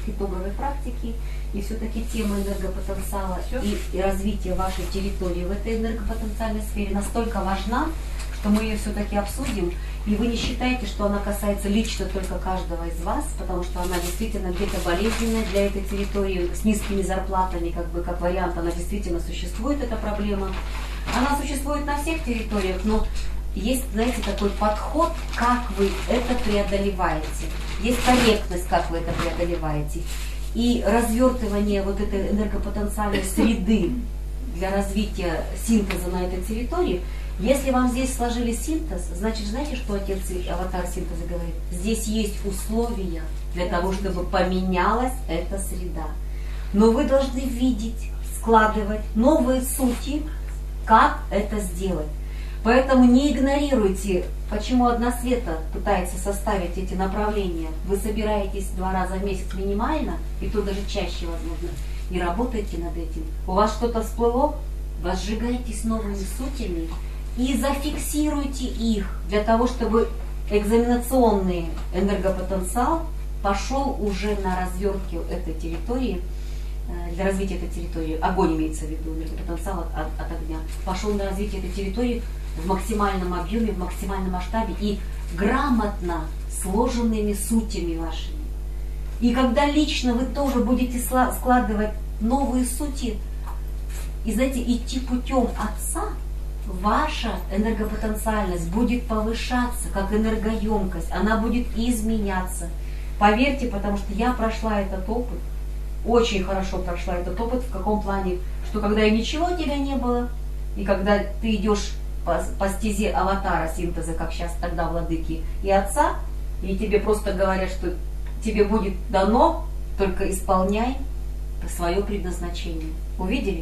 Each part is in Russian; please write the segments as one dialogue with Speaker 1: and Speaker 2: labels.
Speaker 1: итоговой практики. И все-таки тема энергопотенциала и развития вашей территории в этой энергопотенциальной сфере настолько важна, что мы ее все-таки обсудим. И вы не считаете, что она касается лично только каждого из вас, потому что она действительно где-то болезненная для этой территории, с низкими зарплатами, как вариант, она действительно существует, эта проблема. Она существует на всех территориях, но есть, знаете, такой подход, как вы это преодолеваете. Есть корректность, как вы это преодолеваете. И развертывание вот этой энергопотенциальной среды для развития синтеза на этой территории. Если вам здесь сложили синтез, значит, знаете, что отец аватар синтеза говорит? Здесь есть условия для того, чтобы поменялась эта среда. Но вы должны видеть, складывать новые сути, как это сделать. Поэтому не игнорируйте, почему Односвета пытается составить эти направления. Вы собираетесь 2 раза в месяц минимально, и то даже чаще, возможно, и работаете над этим. У вас что-то всплыло, возжигайтесь новыми сутями и зафиксируйте их для того, чтобы экзаменационный энергопотенциал пошел уже на развертке этой территории, для развития этой территории, огонь имеется в виду, энергопотенциал от огня, пошел на развитие этой территории в максимальном объеме, в максимальном масштабе и грамотно сложенными сутями вашими. И когда лично вы тоже будете складывать новые сути, и, знаете, идти путем Отца, ваша энергопотенциальность будет повышаться, как энергоемкость, она будет изменяться. Поверьте, потому что я прошла этот опыт, очень хорошо прошла этот опыт, в каком плане, что когда и ничего у тебя не было, и когда ты идешь по стезе аватара синтеза, как сейчас тогда владыки и Отца, и тебе просто говорят, что тебе будет дано, только исполняй свое предназначение. Увидели?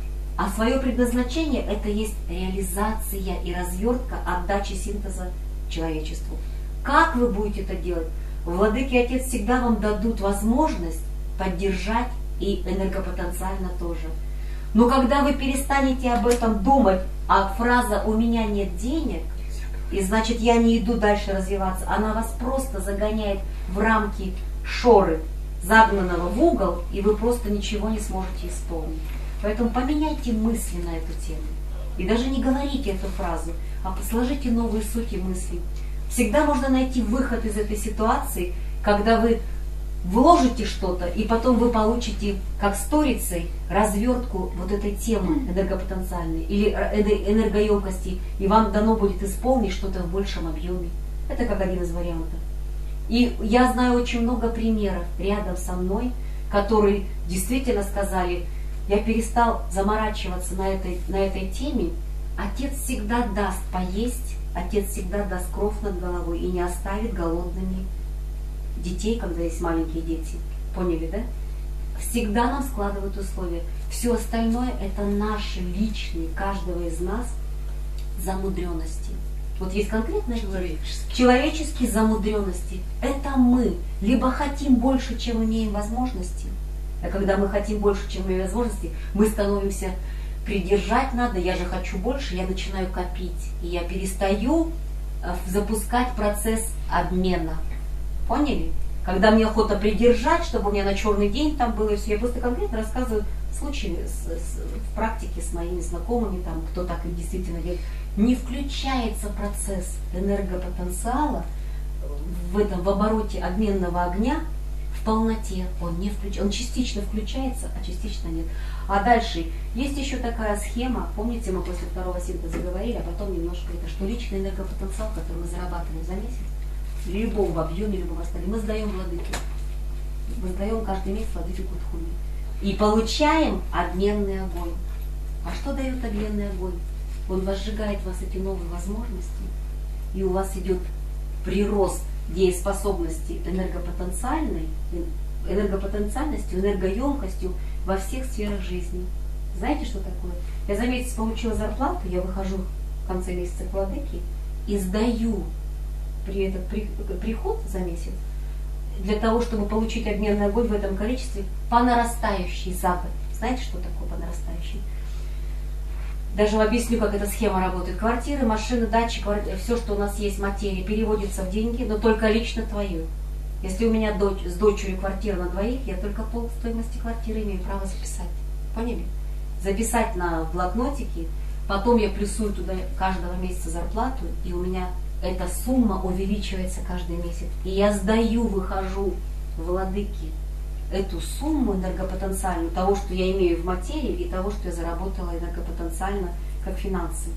Speaker 1: А свое предназначение – это есть реализация и развертка отдачи синтеза человечеству. Как вы будете это делать? Владыки и Отец всегда вам дадут возможность поддержать и энергопотенциально тоже. Но когда вы перестанете об этом думать, а фраза «у меня нет денег», и значит я не иду дальше развиваться, она вас просто загоняет в рамки шоры, загнанного в угол, и вы просто ничего не сможете исполнить. Поэтому поменяйте мысли на эту тему. И даже не говорите эту фразу, а сложите новые сути мыслей. Всегда можно найти выход из этой ситуации, когда вы вложите что-то, и потом вы получите, как сторицей, развертку вот этой темы энергопотенциальной или энергоемкости, и вам дано будет исполнить что-то в большем объеме. Это как один из вариантов. И я знаю очень много примеров рядом со мной, которые действительно сказали: я перестал заморачиваться на этой теме, Отец всегда даст поесть, Отец всегда даст кров над головой и не оставит голодными детей, когда есть маленькие дети. Поняли, да? Всегда нам складывают условия. Все остальное это наши личные, каждого из нас, замудренности. Вот есть конкретно человеческие замудренности. Это мы либо хотим больше, чем имеем возможности. А когда мы хотим больше, чем имеем возможности, мы становимся придержать надо, я же хочу больше, я начинаю копить. И я перестаю запускать процесс обмена. Поняли? Когда мне охота придержать, чтобы у меня на черный день там было, и все, я просто конкретно рассказываю случаи в практике с моими знакомыми, там, кто так и действительно делает. Не включается процесс энергопотенциала в обороте обменного огня в полноте. Он не включается, он частично включается, а частично нет. А дальше есть еще такая схема, помните, мы после второго синтеза говорили, а потом немножко это, что личный энергопотенциал, который мы зарабатываем за месяц, в любом объеме, любом остальном, мы сдаем владыке. Мы сдаем каждый месяц владыке Кутхуни. И получаем обменный огонь. А что дает обменный огонь? Он возжигает в вас эти новые возможности, и у вас идет прирост дееспособности энергопотенциальностью, энергоемкостью во всех сферах жизни. Знаете, что такое? Я за месяц получила зарплату, я выхожу в конце месяца к владыке и сдаю при этот приход за месяц для того, чтобы получить обменный огонь в этом количестве по нарастающей за год. Знаете, что такое по нарастающей? Даже объясню, как эта схема работает. Квартиры, машины, дачи, все, что у нас есть, материя, переводится в деньги, но только лично твою. Если у меня с дочерью квартира на двоих, я только пол стоимости квартиры имею право записать. Поняли? Записать на блокнотике, потом я плюсую туда каждого месяца зарплату, и у меня эта сумма увеличивается каждый месяц. И я сдаю, выхожу владыке эту сумму энергопотенциальную, того, что я имею в материи, и того, что я заработала энергопотенциально как финансы.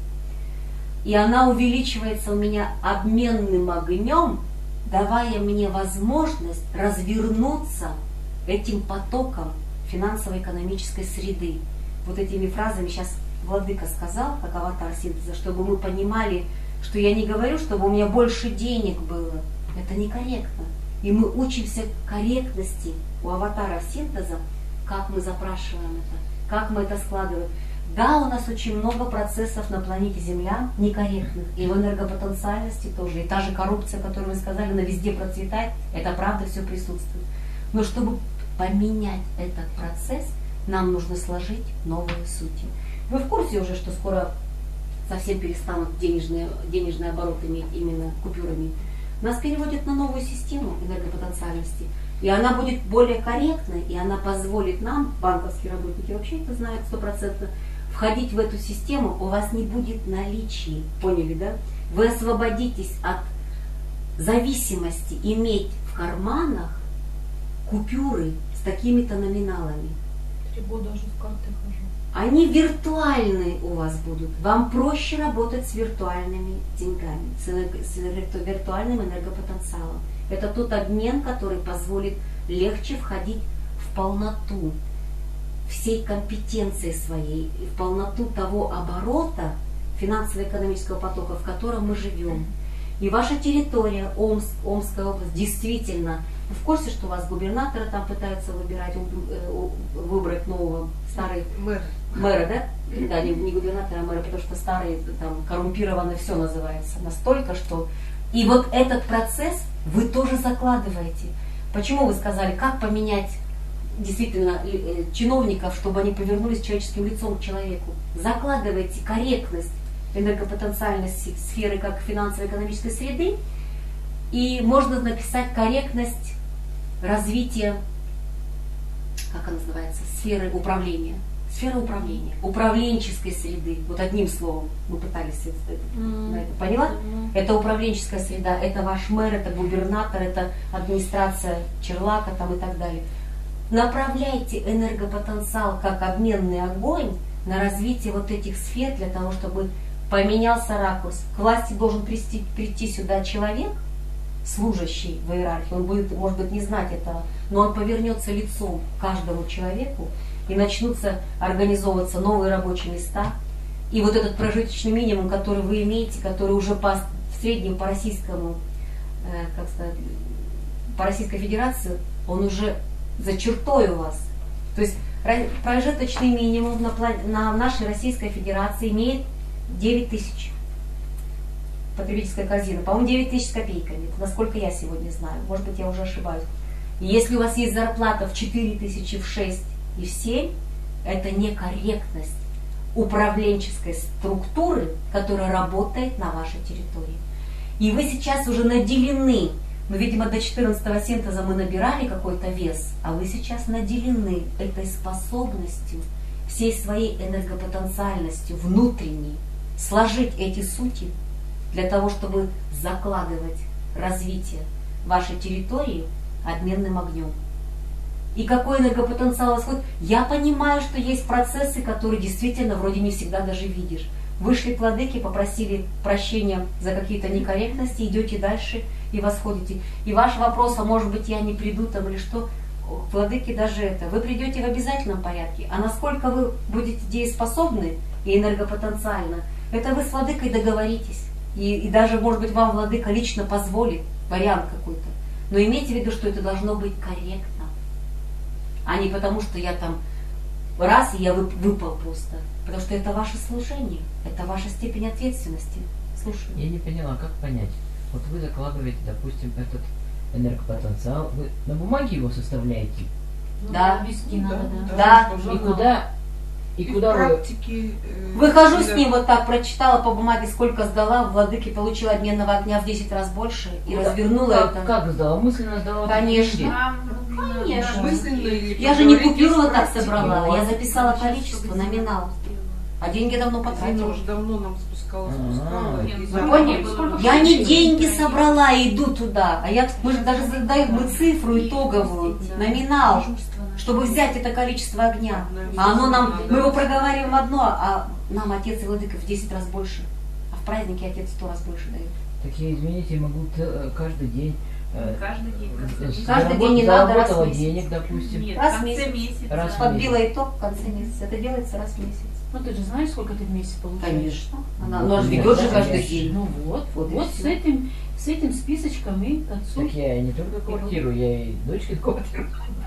Speaker 1: И она увеличивается у меня обменным огнем, давая мне возможность развернуться этим потоком финансово-экономической среды. Вот этими фразами сейчас Владыка сказал, как аватар синтеза, чтобы мы понимали, что я не говорю, чтобы у меня больше денег было. Это некорректно. И мы учимся корректности у аватара синтеза, как мы запрашиваем это, как мы это складываем. Да, у нас очень много процессов на планете Земля некорректных, и в энергопотенциальности тоже. И та же коррупция, которую вы сказали, она везде процветает, это правда, все присутствует. Но чтобы поменять этот процесс, нам нужно сложить новые сути. Вы в курсе уже, что скоро совсем перестанут денежный оборот иметь именно купюрами? Нас переводят на новую систему энергопотенциальности, и она будет более корректной, и она позволит нам, банковские работники вообще это знают 100%, входить в эту систему, у вас не будет наличия, поняли, да? Вы освободитесь от зависимости иметь в карманах купюры с такими-то номиналами.
Speaker 2: 3 года уже с картой хожу.
Speaker 1: Они виртуальные у вас будут. Вам проще работать с виртуальными деньгами, с виртуальным энергопотенциалом. Это тот обмен, который позволит легче входить в полноту всей компетенции своей, в полноту того оборота финансово-экономического потока, в котором мы живем. И ваша территория, Омская область, действительно, вы в курсе, что у вас губернатора там пытаются выбрать нового, старый мэра, да? Да, не губернатора, а мэра, потому что старый, там, коррумпированный все называется. Настолько, что... И вот этот процесс вы тоже закладываете. Почему вы сказали, как поменять действительно чиновников, чтобы они повернулись человеческим лицом к человеку? Закладывайте корректность энергопотенциальной сферы как финансово-экономической среды, и можно написать корректность развития, как она называется, сферы управления. Сфера управления, управленческой среды. Вот одним словом мы пытались это. Поняла? Это управленческая среда, это ваш мэр, это губернатор, это администрация Черлака там и так далее. Направляйте энергопотенциал как обменный огонь на развитие вот этих сфер для того, чтобы поменялся ракурс. К власти должен прийти сюда человек, служащий в иерархии, он будет, может быть, не знать этого, но он повернется лицом к каждому человеку, и начнутся организовываться новые рабочие места. И вот этот прожиточный минимум, который вы имеете, который уже в среднем по российскому, как сказать, по Российской Федерации, он уже за чертой у вас. То есть прожиточный минимум на нашей Российской Федерации имеет 9 тысяч. Потребительская корзина. По-моему, 9 тысяч с копейками. Это насколько я сегодня знаю. Может быть, я уже ошибаюсь. И если у вас есть зарплата в 4 тысячи, в 6 и в 7, это некорректность управленческой структуры, которая работает на вашей территории. И вы сейчас уже наделены, видимо, до 14-го синтеза мы набирали какой-то вес, а вы сейчас наделены этой способностью, всей своей энергопотенциальностью внутренней, сложить эти сути для того, чтобы закладывать развитие вашей территории обменным огнем. И какой энергопотенциал восходит? Я понимаю, что есть процессы, которые действительно вроде не всегда даже видишь. Вышли к владыке, попросили прощения за какие-то некорректности, идете дальше и восходите. И ваш вопрос, а может быть я не приду там или что, к владыке даже это. Вы придете в обязательном порядке. А насколько вы будете дееспособны и энергопотенциально, это вы с владыкой договоритесь. И даже, может быть, вам владыка лично позволит вариант какой-то. Но имейте в виду, что это должно быть корректно. А не потому, что я там раз, и я выпал просто. Потому что это ваше служение, это ваша степень ответственности. Слушаю.
Speaker 3: Я не поняла, как понять. Вот вы закладываете, допустим, этот энергопотенциал, вы на бумаге его составляете?
Speaker 1: Да,
Speaker 2: вести надо,
Speaker 1: да.
Speaker 3: И куда И
Speaker 4: в
Speaker 3: куда вы...
Speaker 4: практике...
Speaker 1: Выхожу с ним вот так, прочитала по бумаге, сколько сдала, владыки получила обменного огня в 10 раз больше и развернула это.
Speaker 3: Как сдала? Мысленно сдала?
Speaker 1: Конечно. Конечно.
Speaker 4: Мысленно или
Speaker 1: Я же не
Speaker 4: поговорить
Speaker 1: купюру
Speaker 4: из
Speaker 1: вот так
Speaker 4: практики?
Speaker 1: собрала, я записала количество, номинал. А деньги давно
Speaker 4: Зина
Speaker 1: потратила.
Speaker 4: уже давно нам спускала.
Speaker 3: Ага.
Speaker 4: И
Speaker 1: Вы поняли?
Speaker 4: сколько
Speaker 1: Я не
Speaker 4: получилось?
Speaker 1: деньги собрала и иду туда, а мы же даже задаем мы цифру итоговую, номинал, чтобы взять это количество огня. А оно нам, мы его проговариваем одно, а нам отец и владыка в 10 раз больше. А в празднике отец 100 раз больше дает.
Speaker 3: Так я, извините, могу каждый день...
Speaker 2: Каждый день.
Speaker 1: Каждый день не надо, раз в
Speaker 3: заработала
Speaker 1: месяц.
Speaker 3: денег, допустим.
Speaker 2: Нет,
Speaker 1: Раз
Speaker 2: в
Speaker 1: в
Speaker 2: конце
Speaker 1: месяц.
Speaker 2: месяца.
Speaker 3: Раз в
Speaker 1: Подбила итог в конце месяца. Это делается раз в месяц.
Speaker 5: Ну ты же знаешь, сколько ты в месяц получаешь?
Speaker 1: Конечно. Она
Speaker 3: Ну,
Speaker 1: же
Speaker 3: нет,
Speaker 1: ведет же
Speaker 3: конечно.
Speaker 1: каждый день.
Speaker 5: Ну вот,
Speaker 1: Вот и
Speaker 5: вот
Speaker 1: всё.
Speaker 5: с этим списочком и к отцу.
Speaker 3: Так я не только квартиру, я и дочке квартиру.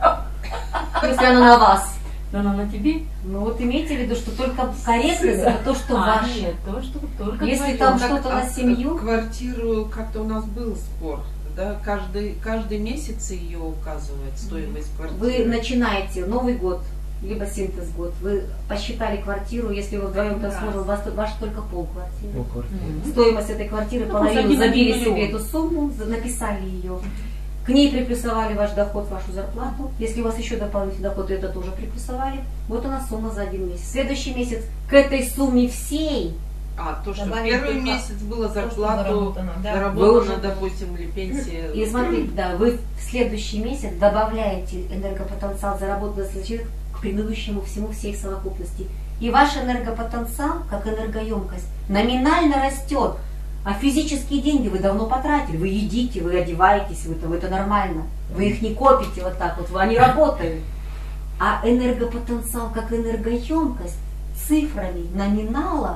Speaker 1: Если она на вас.
Speaker 5: Но она на тебе.
Speaker 1: Ну вот имейте в виду, что только корректность это то, что ваше.
Speaker 5: Нет, то, что только
Speaker 1: Если
Speaker 5: твоё.
Speaker 1: там
Speaker 4: Так,
Speaker 1: что-то на семью.
Speaker 4: Квартиру как-то у нас был спор, да? Каждый месяц ее указывает стоимость квартиры.
Speaker 1: Вы начинаете Новый год, либо синтез год. Вы посчитали квартиру, если вы вдвоем там сложили, у вас ваша только полквартиры.
Speaker 3: По квартире.
Speaker 1: Стоимость этой квартиры,
Speaker 5: Ну,
Speaker 1: половину
Speaker 5: пусть один
Speaker 1: забили
Speaker 5: миллион.
Speaker 1: себе эту сумму, написали ее. К ней приплюсовали ваш доход, вашу зарплату. Если у вас еще дополнительный доход, то это тоже приплюсовали. Вот она сумма за один месяц. Следующий месяц к этой сумме всей
Speaker 4: То, что
Speaker 2: Добавить
Speaker 4: первый
Speaker 2: только
Speaker 4: месяц было
Speaker 2: то, что
Speaker 4: зарплату,
Speaker 2: заработано, да.
Speaker 4: заработано,
Speaker 1: Вы уже-
Speaker 4: допустим, или пенсия.
Speaker 1: И смотрите, да, вы в следующий месяц добавляете энергопотенциал, заработанный за человек, к предыдущему всему всей совокупности. И ваш энергопотенциал, как энергоемкость, номинально растет. А физические деньги вы давно потратили. Вы едите, вы одеваетесь, это нормально. Вы их не копите вот так вот, они работают. А энергопотенциал, как энергоемкость, цифрами номинала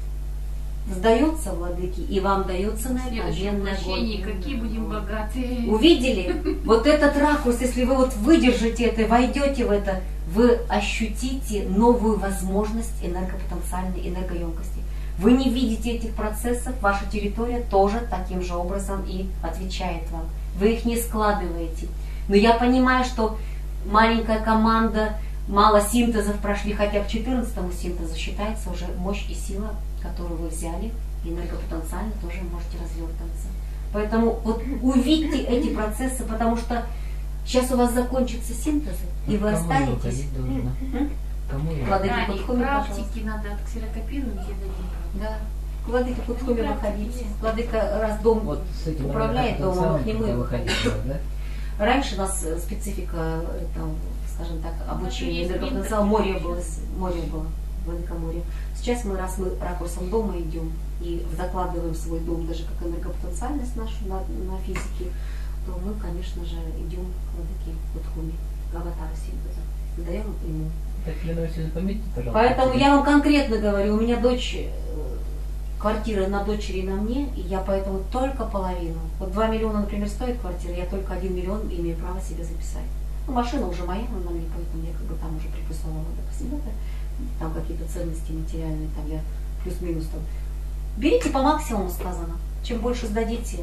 Speaker 1: сдается владыке, и вам дается на
Speaker 2: В
Speaker 1: это
Speaker 2: следующем
Speaker 1: обменный
Speaker 2: воплощении
Speaker 1: год.
Speaker 2: какие будем богатые.
Speaker 1: Увидели? Вот этот ракурс, если вы вот выдержите это, войдете в это, вы ощутите новую возможность энергопотенциальной энергоемкости. Вы не видите этих процессов, ваша территория тоже таким же образом и отвечает вам. Вы их не складываете. Но я понимаю, что маленькая команда, мало синтезов прошли, хотя к 14-му синтезу считается уже мощь и сила, которую вы взяли, энергопотенциально тоже можете развертываться. Поэтому вот увидьте эти процессы, потому что сейчас у вас закончатся синтезы, и вы
Speaker 3: Кому я
Speaker 1: останетесь.
Speaker 3: выходить должна? Кому я?
Speaker 1: Владыке
Speaker 2: Да, и
Speaker 1: Кутхуме, пожалуйста.
Speaker 2: практики надо ксерокопировать и дадим.
Speaker 1: Да. К владыке Кутхуме
Speaker 2: Ну,
Speaker 1: выходите.
Speaker 2: практики.
Speaker 1: Владыка, раз дом
Speaker 3: Вот с этим
Speaker 1: управляет домом, к нему и
Speaker 3: выходить,
Speaker 1: выходите.
Speaker 3: да?
Speaker 1: Раньше у нас специфика, там, скажем так, обучения
Speaker 2: есть
Speaker 1: энергопотенциала,
Speaker 2: менторы,
Speaker 1: море было, Владыка море. Сейчас мы, раз мы ракурсом дома идем и закладываем свой дом даже как энергопотенциальность нашу на физике, то мы, конечно же, идем к владыке Кутхуме, к аватару синтеза, даем ему.
Speaker 3: Так, Лена, если заметьте, пожалуйста.
Speaker 1: Поэтому я вам конкретно говорю, у меня дочь, квартира на дочери и на мне, и я поэтому только половину. Вот 2 миллиона, например, стоит квартира, я только 1 миллион имею право себе записать. Ну, машина уже моя, она на мне, поэтому я как бы там уже приплюсовала, допустим, это, там какие-то ценности материальные, там я плюс-минус там. Берите по максимуму, сказано. Чем больше сдадите,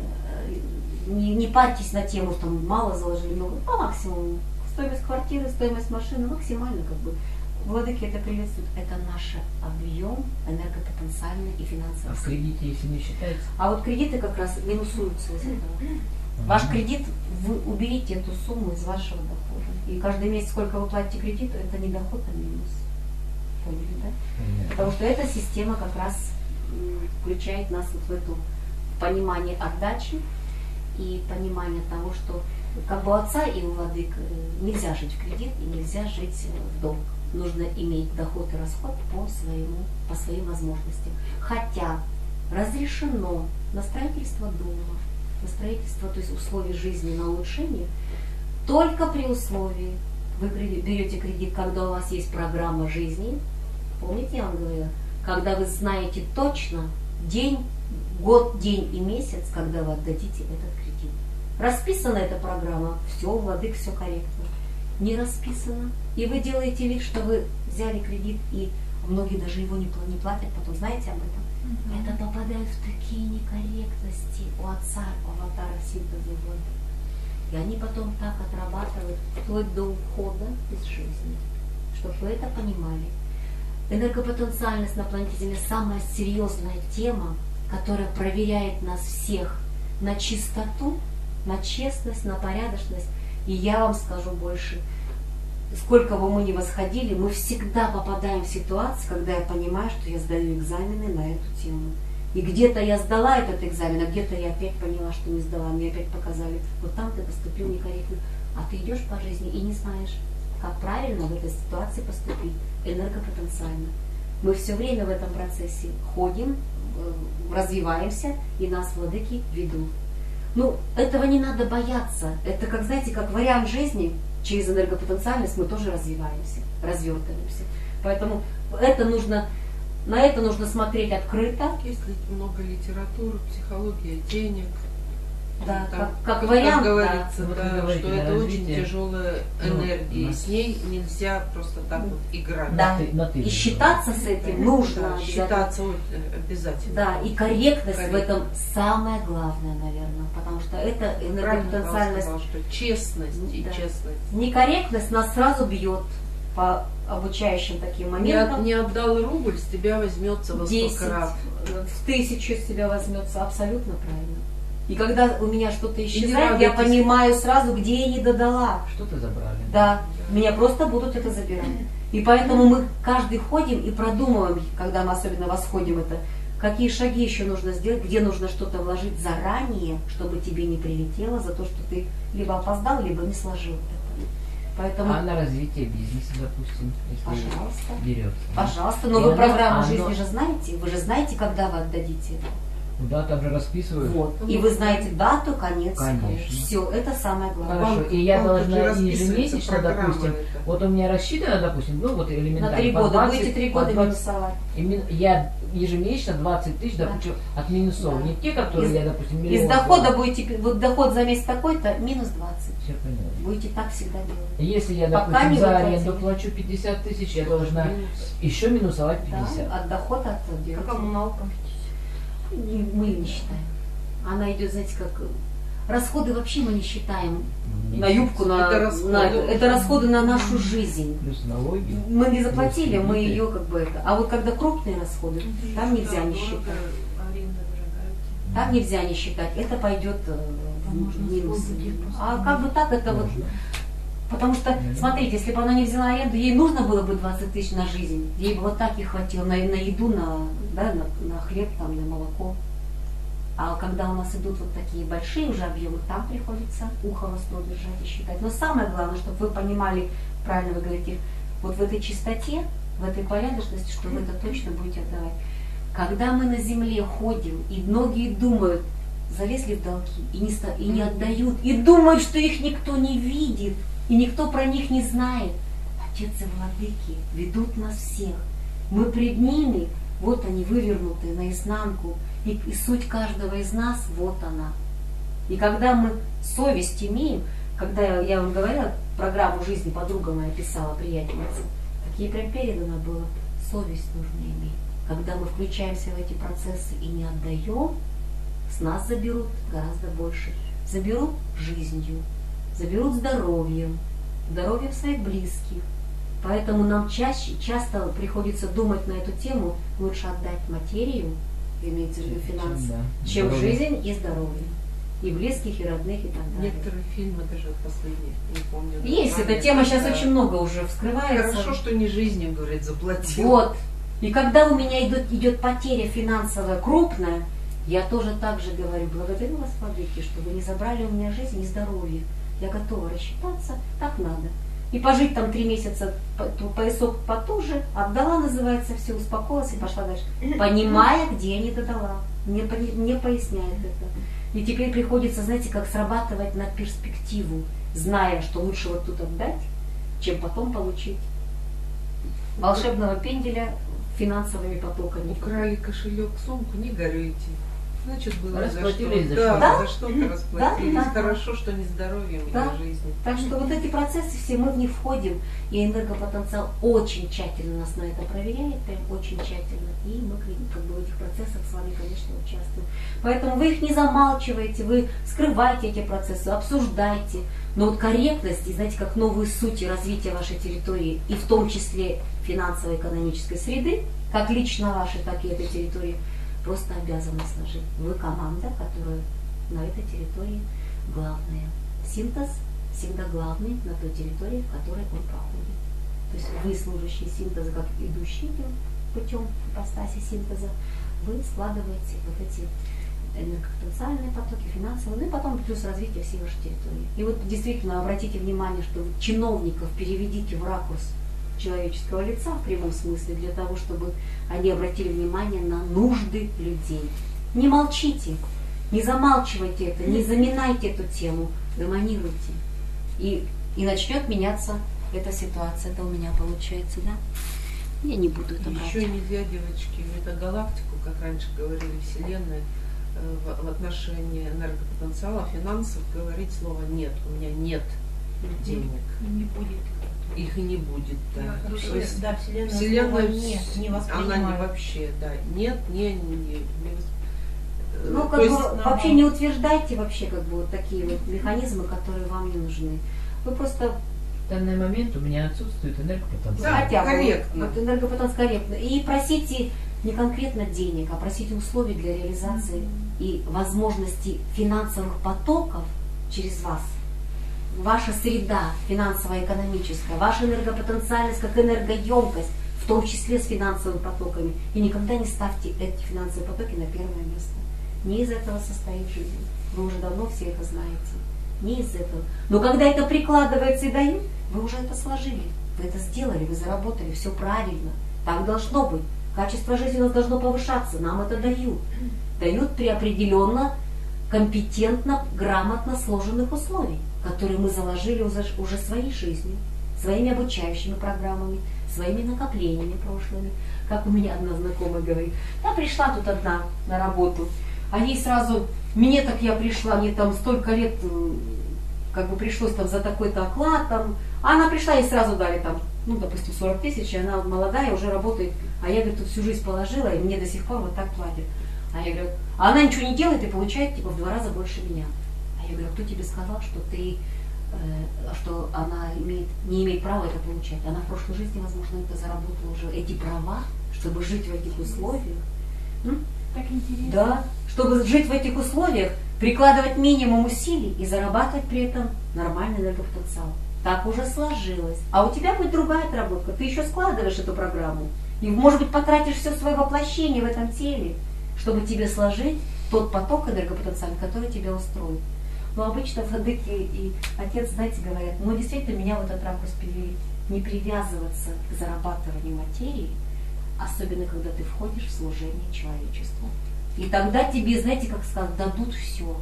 Speaker 1: не парьтесь на тему, что там мало заложили, но по максимуму. Стоимость квартиры, стоимость машины максимально как бы. Владыки это приветствуют. Это наш объем энергопотенциальный и
Speaker 3: А
Speaker 1: финансовый.
Speaker 3: в кредите, если не считается?
Speaker 1: А вот кредиты как раз минусуются из этого. Ваш кредит, вы уберите эту сумму из вашего дохода. И каждый месяц, сколько вы платите кредит, это не доход, а минус. Поняли, да?
Speaker 3: Понятно.
Speaker 1: Потому что эта система как раз включает нас вот в это понимание отдачи и понимание того, что как бы у отца и у владык нельзя жить в кредит и нельзя жить в долг. Нужно иметь доход и расход по своим возможностям. Хотя разрешено на строительство дома, на строительство, то есть условий жизни, на улучшение, только при условии, вы берете кредит, когда у вас есть программа жизни. Помните, я вам говорила, когда вы знаете точно день, год, день и месяц, когда вы отдадите этот кредит. Расписана эта программа, все, владык, все корректно. Не расписано, и вы делаете вид, что вы взяли кредит, и многие даже его не платят, потом знаете об этом. Это попадает в такие некорректности у отца, у аватара синтеза владык. И они потом так отрабатывают вплоть до ухода из жизни. Чтобы вы это понимали. энергопотенциальность на планете Земля самая серьезная тема, которая проверяет нас всех на чистоту, на честность, на порядочность. И я вам скажу больше, сколько бы мы ни восходили, мы всегда попадаем в ситуации, когда я понимаю, что я сдаю экзамены на эту тему. И где-то я сдала этот экзамен, а где-то я опять поняла, что не сдала. Мне опять показали, вот там ты поступил некорректно. А ты идешь по жизни и не знаешь, как правильно в этой ситуации поступить энергопотенциально. Мы все время в этом процессе ходим, развиваемся, и нас владыки ведут. Ну, этого не надо бояться. Это, как, знаете, как вариант жизни. Через энергопотенциальность мы тоже развиваемся, развертываемся. Поэтому на это нужно смотреть открыто.
Speaker 4: Есть много литературы, психология денег.
Speaker 1: Да,
Speaker 4: Там,
Speaker 1: как вариант,
Speaker 4: говорится,
Speaker 3: да. Вот вы
Speaker 4: да,
Speaker 3: говорите,
Speaker 4: что это очень
Speaker 3: развитие.
Speaker 4: тяжелая
Speaker 3: Ну,
Speaker 4: энергия.
Speaker 3: у
Speaker 4: И
Speaker 3: нас-
Speaker 4: с ней нельзя просто так вот играть.
Speaker 1: Да.
Speaker 3: На ты
Speaker 1: И считаться с этим нужно
Speaker 4: Да,
Speaker 1: обязательно.
Speaker 4: считаться обязательно.
Speaker 1: Да, и корректность в
Speaker 4: Корректно.
Speaker 1: этом самое главное, наверное, потому что это
Speaker 4: Правильно
Speaker 1: энергопотенциальность.
Speaker 4: сказал, что честность и
Speaker 1: Да.
Speaker 4: честность.
Speaker 1: Некорректность нас сразу бьет по обучающим таким моментам.
Speaker 4: Не отдал рубль, с тебя возьмется во
Speaker 1: 10,
Speaker 4: 100 крат.
Speaker 1: в 1000 с себя возьмется, абсолютно правильно. И когда у меня что-то исчезает,
Speaker 4: радуйтесь.
Speaker 1: я понимаю сразу, где я не додала.
Speaker 3: Что-то забрали.
Speaker 1: Да, меня просто будут это забирать. И поэтому мы каждый ходим и продумываем, когда мы особенно восходим это, какие шаги еще нужно сделать, где нужно что-то вложить заранее, чтобы тебе не прилетело за то, что ты либо опоздал, либо не сложил это. Поэтому,
Speaker 3: А на развитие бизнеса, допустим, если
Speaker 1: пожалуйста,
Speaker 3: берется.
Speaker 1: пожалуйста, но
Speaker 3: И
Speaker 1: вы
Speaker 3: оно-
Speaker 1: программу
Speaker 3: оно-
Speaker 1: жизни же знаете, вы же знаете, когда вы отдадите это.
Speaker 3: Ну да, там же расписывают.
Speaker 1: Вот. И вы знаете дату, конец.
Speaker 3: Конечно.
Speaker 1: Все, это самое главное.
Speaker 3: Хорошо, и я
Speaker 4: Вам тут же
Speaker 3: должна
Speaker 4: расписывается
Speaker 3: ежемесячно,
Speaker 4: программа
Speaker 3: допустим,
Speaker 4: эта.
Speaker 3: вот у меня рассчитано, допустим, ну вот
Speaker 1: На
Speaker 3: элементарно.
Speaker 1: 3
Speaker 3: по
Speaker 1: года.
Speaker 3: 20,
Speaker 1: Будете 3
Speaker 3: по
Speaker 1: года
Speaker 3: 20.
Speaker 1: минусовать.
Speaker 3: Я ежемесячно 20 тысяч,
Speaker 1: Да.
Speaker 3: допустим, от минусов.
Speaker 1: Да.
Speaker 3: Не те, которые
Speaker 1: Из-
Speaker 3: я, допустим,
Speaker 1: Из
Speaker 3: миллион
Speaker 1: дохода
Speaker 3: сделал.
Speaker 1: будете, вот доход за месяц такой-то, минус 20.
Speaker 3: Всё поняла.
Speaker 1: Будете так всегда делать.
Speaker 3: Если я,
Speaker 1: Пока
Speaker 3: допустим,
Speaker 1: не
Speaker 3: за
Speaker 1: выплатили.
Speaker 3: аренду плачу 50 тысяч, я должна еще минусовать 50.
Speaker 1: Да, от дохода отделите.
Speaker 5: Как коммуналка.
Speaker 1: Мы не считаем. Она идет, знаете, как расходы вообще мы не считаем
Speaker 3: Месяц.
Speaker 1: на юбку,
Speaker 4: Это расходы.
Speaker 1: это расходы на нашу жизнь.
Speaker 3: Плюс налоги.
Speaker 1: Мы не заплатили,
Speaker 3: Плюс
Speaker 1: мы
Speaker 3: кредиты.
Speaker 1: ее как бы это. А вот когда крупные расходы, там нельзя не считать.
Speaker 2: Аренда дорогая.
Speaker 1: Там нельзя не считать. Это пойдет
Speaker 5: Там можно
Speaker 1: в минус.
Speaker 5: свой бюджет просто
Speaker 1: А как бы так это вот.
Speaker 3: Можно.
Speaker 1: Потому что, смотрите, если бы она не взяла аренду, ей нужно было бы 20 тысяч на жизнь. Ей бы вот так и хватило на еду, на хлеб, там, на молоко. А когда у нас идут вот такие большие уже объемы, там приходится ухо востро держать и считать. Но самое главное, чтобы вы понимали, правильно вы говорите, вот в этой чистоте, в этой порядочности, что вы это точно будете отдавать. Когда мы на земле ходим, и многие думают, залезли в долги и не отдают, и думают, что их никто не видит, и никто про них не знает. Отец и владыки ведут нас всех. Мы пред ними, вот они вывернутые наизнанку, и суть каждого из нас, вот она. И когда мы совесть имеем, когда я вам говорила, программу жизни подруга моя писала, приятельница, так ей прям передано было, совесть нужно иметь. Когда мы включаемся в эти процессы и не отдаем, с нас заберут гораздо больше. Заберут жизнью, заберут здоровьем своих близких. Поэтому нам часто приходится думать на эту тему, лучше отдать материю, имеется в виду финансы,
Speaker 3: Да.
Speaker 1: чем
Speaker 3: Здоровье.
Speaker 1: жизнь и здоровье. И близких, и родных, и так далее.
Speaker 4: Некоторые фильмы, даже последние, не помню.
Speaker 1: Есть,
Speaker 4: название,
Speaker 1: эта тема сейчас
Speaker 4: да.
Speaker 1: очень много уже вскрывается.
Speaker 4: Хорошо, что не жизнью, говорит, заплатил.
Speaker 1: Вот. И когда у меня идет потеря финансовая крупная, я тоже так же говорю, благодарю вас, владыки, что вы не забрали у меня жизнь и здоровье. Я готова рассчитаться, так надо. И пожить там 3 месяца, поясок потуже, отдала, называется, все, успокоилась и пошла дальше. Понимая, где я не додала. Не поясняет это. И теперь приходится, знаете, как срабатывать на перспективу, зная, что лучше вот тут отдать, чем потом получить волшебного пенделя финансовыми потоками.
Speaker 4: Украли кошелек, сумку, не горюйте. Значит, было
Speaker 3: Расплатились
Speaker 4: за
Speaker 3: за
Speaker 4: что-то.
Speaker 3: что-то.
Speaker 4: Да, за что-то расплатились.
Speaker 1: Да, да.
Speaker 4: Хорошо, что не здоровьем
Speaker 1: Да.
Speaker 4: или жизнью.
Speaker 1: Так что вот эти процессы все, мы в них входим, и энергопотенциал очень тщательно нас на это проверяет, прям очень тщательно, и мы как бы в этих процессах с вами, конечно, участвуем. Поэтому вы их не замалчиваете, вы скрываете эти процессы, обсуждайте, но вот корректность, и знаете, как новые сути развития вашей территории, и в том числе финансово-экономической среды, как лично вашей, так и этой территории, просто обязаны сложить. Вы команда, которая на этой территории главная. Синтез всегда главный на той территории, в которой он проходит. То есть вы, служащие синтеза, как идущие этим путем ипостаси синтеза, вы складываете вот эти энергопотенциальные потоки, финансовые, ну и потом плюс развитие всей вашей территории. И вот действительно обратите внимание, что чиновников переведите в ракурс человеческого лица в прямом смысле, для того, чтобы они обратили внимание на нужды людей. Не молчите, не замалчивайте это, не заминайте эту тему, гомонируйте. И начнет меняться эта ситуация. Это у меня получается, да? Я не буду это брать.
Speaker 4: Еще нельзя, девочки, в метагалактику, как раньше говорили, Вселенная, в отношении энергопотенциала, финансов говорить слово «нет». У меня нет денег.
Speaker 2: Не будет.
Speaker 4: Их и не будет, да.
Speaker 2: Да,
Speaker 4: То есть
Speaker 2: да, Вселенная
Speaker 4: Вселенная
Speaker 2: слово «нет» не
Speaker 4: она
Speaker 2: воспринимает.
Speaker 4: не вообще, да. Нет, не
Speaker 1: Ну,
Speaker 4: то
Speaker 1: как бы
Speaker 4: есть,
Speaker 1: вообще не утверждайте вообще как бы вот такие вот механизмы, которые вам не нужны. Вы просто
Speaker 3: В данный момент у меня отсутствует энергопотенциал.
Speaker 4: Да,
Speaker 1: хотя бы
Speaker 4: корректно.
Speaker 1: вот энергопотенциал корректно. И просите не конкретно денег, а просите условий для реализации и возможности финансовых потоков через вас. Ваша среда финансово-экономическая, ваша энергопотенциальность как энергоемкость, в том числе с финансовыми потоками. И никогда не ставьте эти финансовые потоки на первое место. Не из этого состоит жизнь. Вы уже давно все это знаете. Не из этого. Но когда это прикладывается и дают, вы уже это сложили. Вы это сделали, вы заработали, все правильно. Так должно быть. Качество жизни у нас должно повышаться. Нам это дают. Дают при определенно, компетентно, грамотно сложенных условий, которые мы заложили уже своей жизнью, своими обучающими программами, своими накоплениями прошлыми. Как у меня одна знакомая говорит, я пришла тут одна на работу, а ей сразу, мне так я пришла, мне там столько лет, как бы пришлось там за такой-то оклад, там, а она пришла, ей сразу дали там, ну, допустим, 40 тысяч, и она молодая, уже работает, а я, говорит, тут всю жизнь положила, и мне до сих пор вот так платят. А я говорю, а она ничего не делает и получает типа в 2 раза больше меня. А я говорю, кто тебе сказал, что что она не имеет права это получать? Она в прошлой жизни, возможно, это заработала уже эти права, чтобы жить в этих условиях.
Speaker 2: Так интересно.
Speaker 1: Да, чтобы жить в этих условиях, прикладывать минимум усилий и зарабатывать при этом нормальный энергопотенциал. Так уже сложилось. А у тебя будет другая отработка. Ты еще складываешь эту программу. И, может быть, потратишь все свое воплощение в этом теле, чтобы тебе сложить тот поток энергопотенциальный, который тебя устроит. Но обычно владыки и отец, знаете, говорят, ну действительно меня в этот ракурс перевели. Не привязываться к зарабатыванию материи, особенно когда ты входишь в служение человечеству. И тогда тебе, знаете, как сказать, дадут все.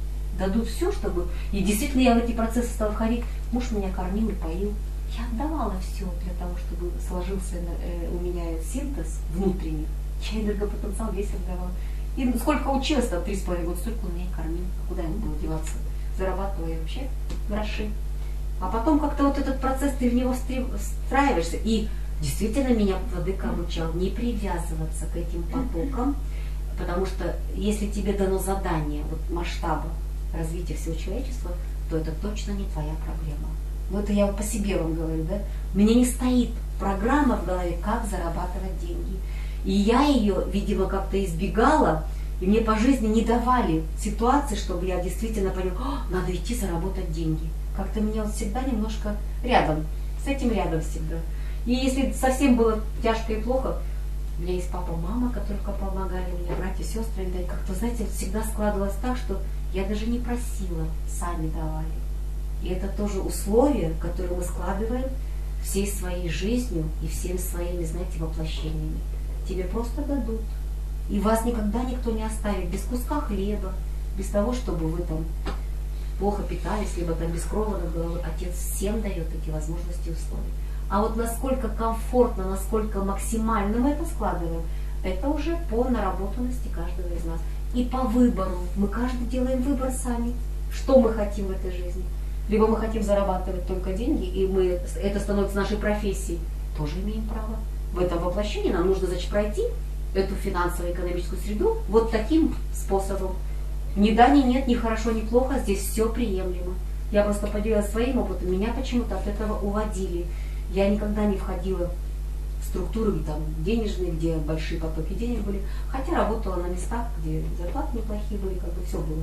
Speaker 1: Дадут все, чтобы... И действительно я в эти процессы стала входить. Муж меня кормил и поил. Я отдавала все для того, чтобы сложился у меня синтез внутренний. Я энергопотенциал весь отдавала. И сколько училась, там 3,5 года, столько он меня и кормил. Куда ему было деваться? Зарабатывая вообще гроши. А потом как-то вот этот процесс, ты в него встраиваешься. И действительно меня владыка обучал не привязываться к этим потокам, потому что если тебе дано задание вот, масштаба развития всего человечества, то это точно не твоя проблема. Ну это я по себе вам говорю, да? У меня не стоит программа в голове, как зарабатывать деньги. И я ее, видимо, как-то избегала, и мне по жизни не давали ситуации, чтобы я действительно поняла, надо идти заработать деньги. Как-то меня вот всегда немножко рядом, с этим рядом всегда. И если совсем было тяжко и плохо, у меня есть папа, мама, которые помогали мне, братья, сестры, и как-то, знаете, всегда складывалось так, что я даже не просила, сами давали. И это тоже условия, которые мы складываем всей своей жизнью и всеми своими, знаете, воплощениями. Тебе просто дадут. И вас никогда никто не оставит без куска хлеба, без того, чтобы вы там плохо питались, либо там без крова над головой. Отец всем дает эти возможности и условия. А вот насколько комфортно, насколько максимально мы это складываем, это уже по наработанности каждого из нас. и по выбору. Мы каждый делаем выбор сами, что мы хотим в этой жизни. Либо мы хотим зарабатывать только деньги, и это становится нашей профессией, тоже имеем право. В этом воплощении нам нужно, значит, пройти эту финансово-экономическую среду вот таким способом. Ни да, ни нет, ни хорошо, ни плохо, здесь все приемлемо. Я просто поделилась своим опытом, меня почему-то от этого уводили. Я никогда не входила в структуры там, денежные, где большие потоки денег были, хотя работала на местах, где зарплаты неплохие были, как бы все было.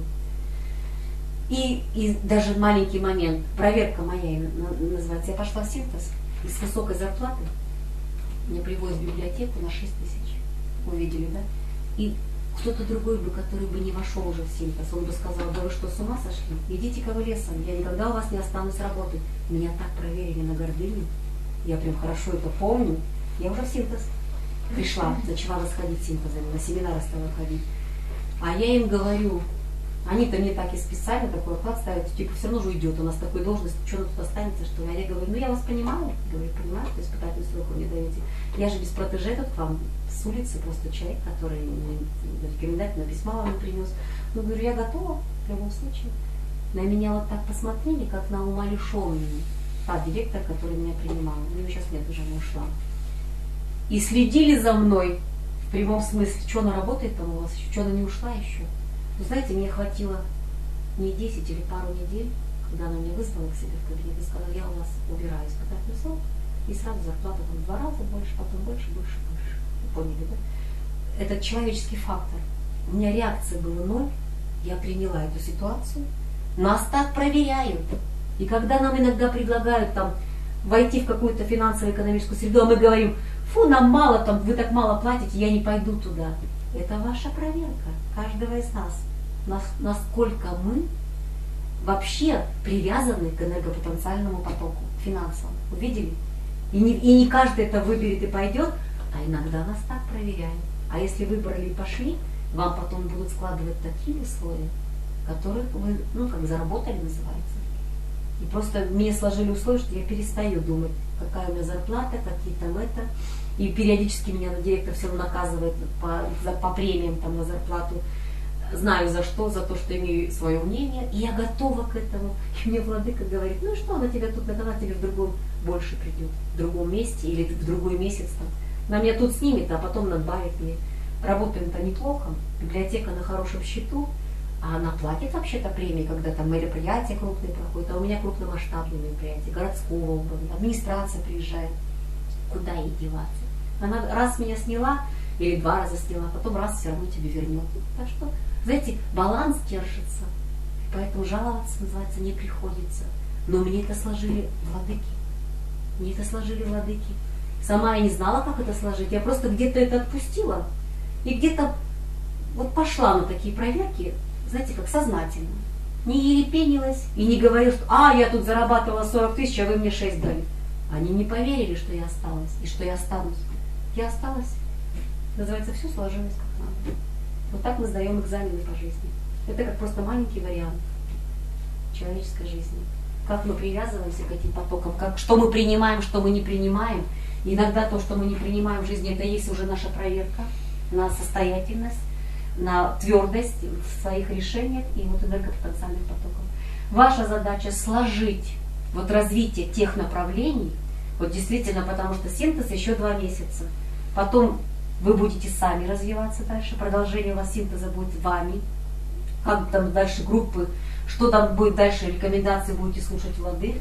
Speaker 1: И даже маленький момент, проверка моя называется, я пошла в синтез, и с высокой зарплаты меня привозят в библиотеку на 6 тысяч. Вы видели, да? И кто-то другой бы, который бы не вошел уже в синтез, он бы сказал: да вы что, с ума сошли? Идите-ка вы лесом, я никогда у вас не останусь работать. Меня так проверили на гордыню, я прям хорошо это помню. Я уже в синтез пришла, начала восходить синтезами, на семинары стала ходить. А я им говорю, они-то мне так и специально такой оклад ставят, типа все равно же уйдет, у нас такой должность, что тут останется, что ли? А я говорю, ну я вас понимаю, говорю, понимаю, что испытательный срок вы мне даете. Я же без протеже тут к вам с улицы, просто человек, который рекомендательное письма вам не принес. Ну, говорю, я готова в любом случае. На меня вот так посмотрели, как на умалишенную. Та директор, который меня принимала, ее сейчас нет, уже она ушла. И следили за мной в прямом смысле, что она работает там у вас еще, что она не ушла еще. Вы знаете, мне хватило не 10 или пару недель, когда она меня вызвала к себе в кабинет и сказала, я у вас убираю испытательный срок, и сразу зарплата там в 2 раза больше, потом больше. Вы поняли, да? Это человеческий фактор. У меня реакция была 0, я приняла эту ситуацию, нас так проверяют. И когда нам иногда предлагают там войти в какую-то финансово-экономическую среду, а мы говорим, фу, нам мало, там, вы так мало платите, я не пойду туда. Это ваша проверка, каждого из нас. Насколько мы вообще привязаны к энергопотенциальному потоку, финансовому. Увидели? И не каждый это выберет и пойдет, а иногда нас так проверяют. А если выбрали и пошли, вам потом будут складывать такие условия, которых вы, как заработали, называется. И просто мне сложили условия, что я перестаю думать, какая у меня зарплата, какие там это. И периодически меня директор все равно наказывает по премиям там, на зарплату. Знаю за что, за то, что имею свое мнение. И я готова к этому. И мне владыка говорит, ну что, она тебя тут надала, тебе в другом больше придет. В другом месте или в другой месяц. Там. Она меня тут снимет, а потом надбавит мне. Работаем-то неплохо, библиотека на хорошем счету. А она платит вообще-то премии, когда там мероприятия крупные проходят, а у меня крупномасштабные мероприятия, городского уровня, администрация приезжает. Куда ей деваться? Она раз меня сняла, или 2 раза сняла, потом раз все равно тебе вернет. Так что, знаете, баланс держится. Поэтому жаловаться, называется, не приходится. Но мне это сложили владыки. Мне это сложили владыки. Сама я не знала, как это сложить. Я просто где-то это отпустила. И где-то вот пошла на такие проверки, знаете, как сознательно. Не ерепенилась и не говорила, что я тут зарабатывала 40 тысяч, а вы мне 6 дали. Они не поверили, что я осталась и что я останусь. Я осталась. Называется, все сложилось как надо. Вот так мы сдаем экзамены по жизни. Это как просто маленький вариант человеческой жизни. Как мы привязываемся к этим потокам, что мы принимаем, что мы не принимаем. И иногда то, что мы не принимаем в жизни, это есть уже наша проверка на состоятельность, на твердость в своих решениях и вот энергопотенциальных потоков. Ваша задача сложить вот развитие тех направлений, вот действительно, потому что синтез еще 2 месяца. Потом вы будете сами развиваться дальше, продолжение у вас синтеза будет вами, как там дальше группы, что там будет дальше, рекомендации будете слушать владык,